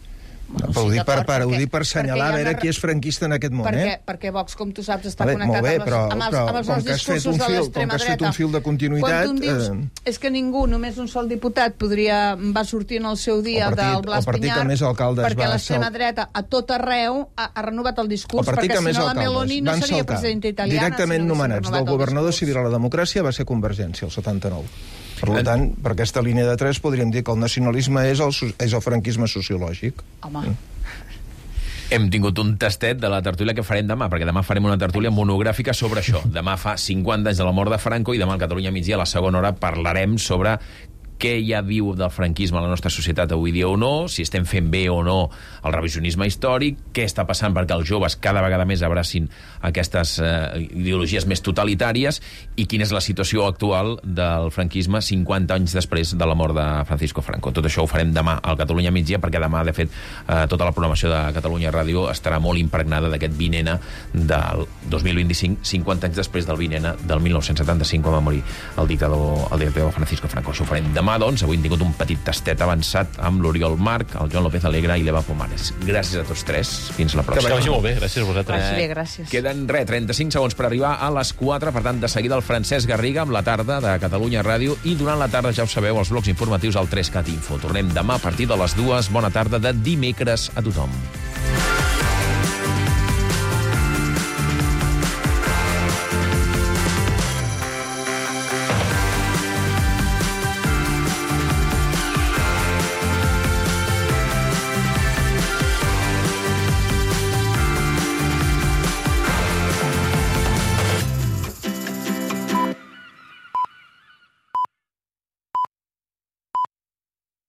No, però ho dic per, per, ho dic per assenyalar a veure qui és franquista en aquest món, perquè, eh? Perquè Vox, com tu saps, està Vale, connectat bé, amb, però, els, amb, els, però, amb els com nous que has fet discursos un de fil, l'extrema com que has dreta. fet un fil de continuïtat... Quan tu em dius, eh... és que ningú, només un sol diputat, podria, va sortir en el seu dia el partit, del Blas el partit Pinyar, que més alcaldes perquè va l'extrema sal... dreta a tot arreu ha, ha renovat el discurs, el perquè si no la alcaldes Meloni no van seria saltar, presidenta italiana. directament si no nomenats del governador civil a la democràcia va ser Convergència, el setanta-nou. Per tant, per aquesta línia de tres podríem dir que el nacionalisme és el, és el franquisme sociològic. Home... Mm. Hem tingut un tastet de la tertúlia que farem demà, perquè demà farem una tertúlia monogràfica sobre això. Demà fa cinquanta anys de la mort de Franco i demà al Catalunya Migdia, a la segona hora, parlarem sobre què ja viu del franquisme a la nostra societat avui dia o no, si estem fent bé o no el revisionisme històric, què està passant perquè els joves cada vegada més abracin aquestes eh, ideologies més totalitàries i quina és la situació actual del franquisme cinquanta anys després de la mort de Francisco Franco. Tot això ho farem demà al Catalunya Migdia, perquè demà, de fet, eh, tota la programació de Catalunya Ràdio estarà molt impregnada d'aquest vint ena del dos mil vint-i-cinc, cinquanta anys després del vint ena del mil nou-cents setanta-cinc, quan va morir el dictador, el dictador Francisco Franco. Això ho farem demà. Doncs, avui hem tingut un petit tastet avançat amb l'Oriol Marc, el Joan López Alegre i l'Eva Pomares. Gràcies a tots tres. Fins la pròxima. Que vagi molt bé. Gràcies a vosaltres. Vagi bé, gràcies. Queden, res, trenta-cinc segons per arribar a les quatre. Per tant, de seguida el Francesc Garriga amb la tarda de Catalunya Ràdio i durant la tarda, ja ho sabeu, els blocs informatius al tres cat Info. Tornem demà a partir de les dues. Bona tarda de dimecres a tothom.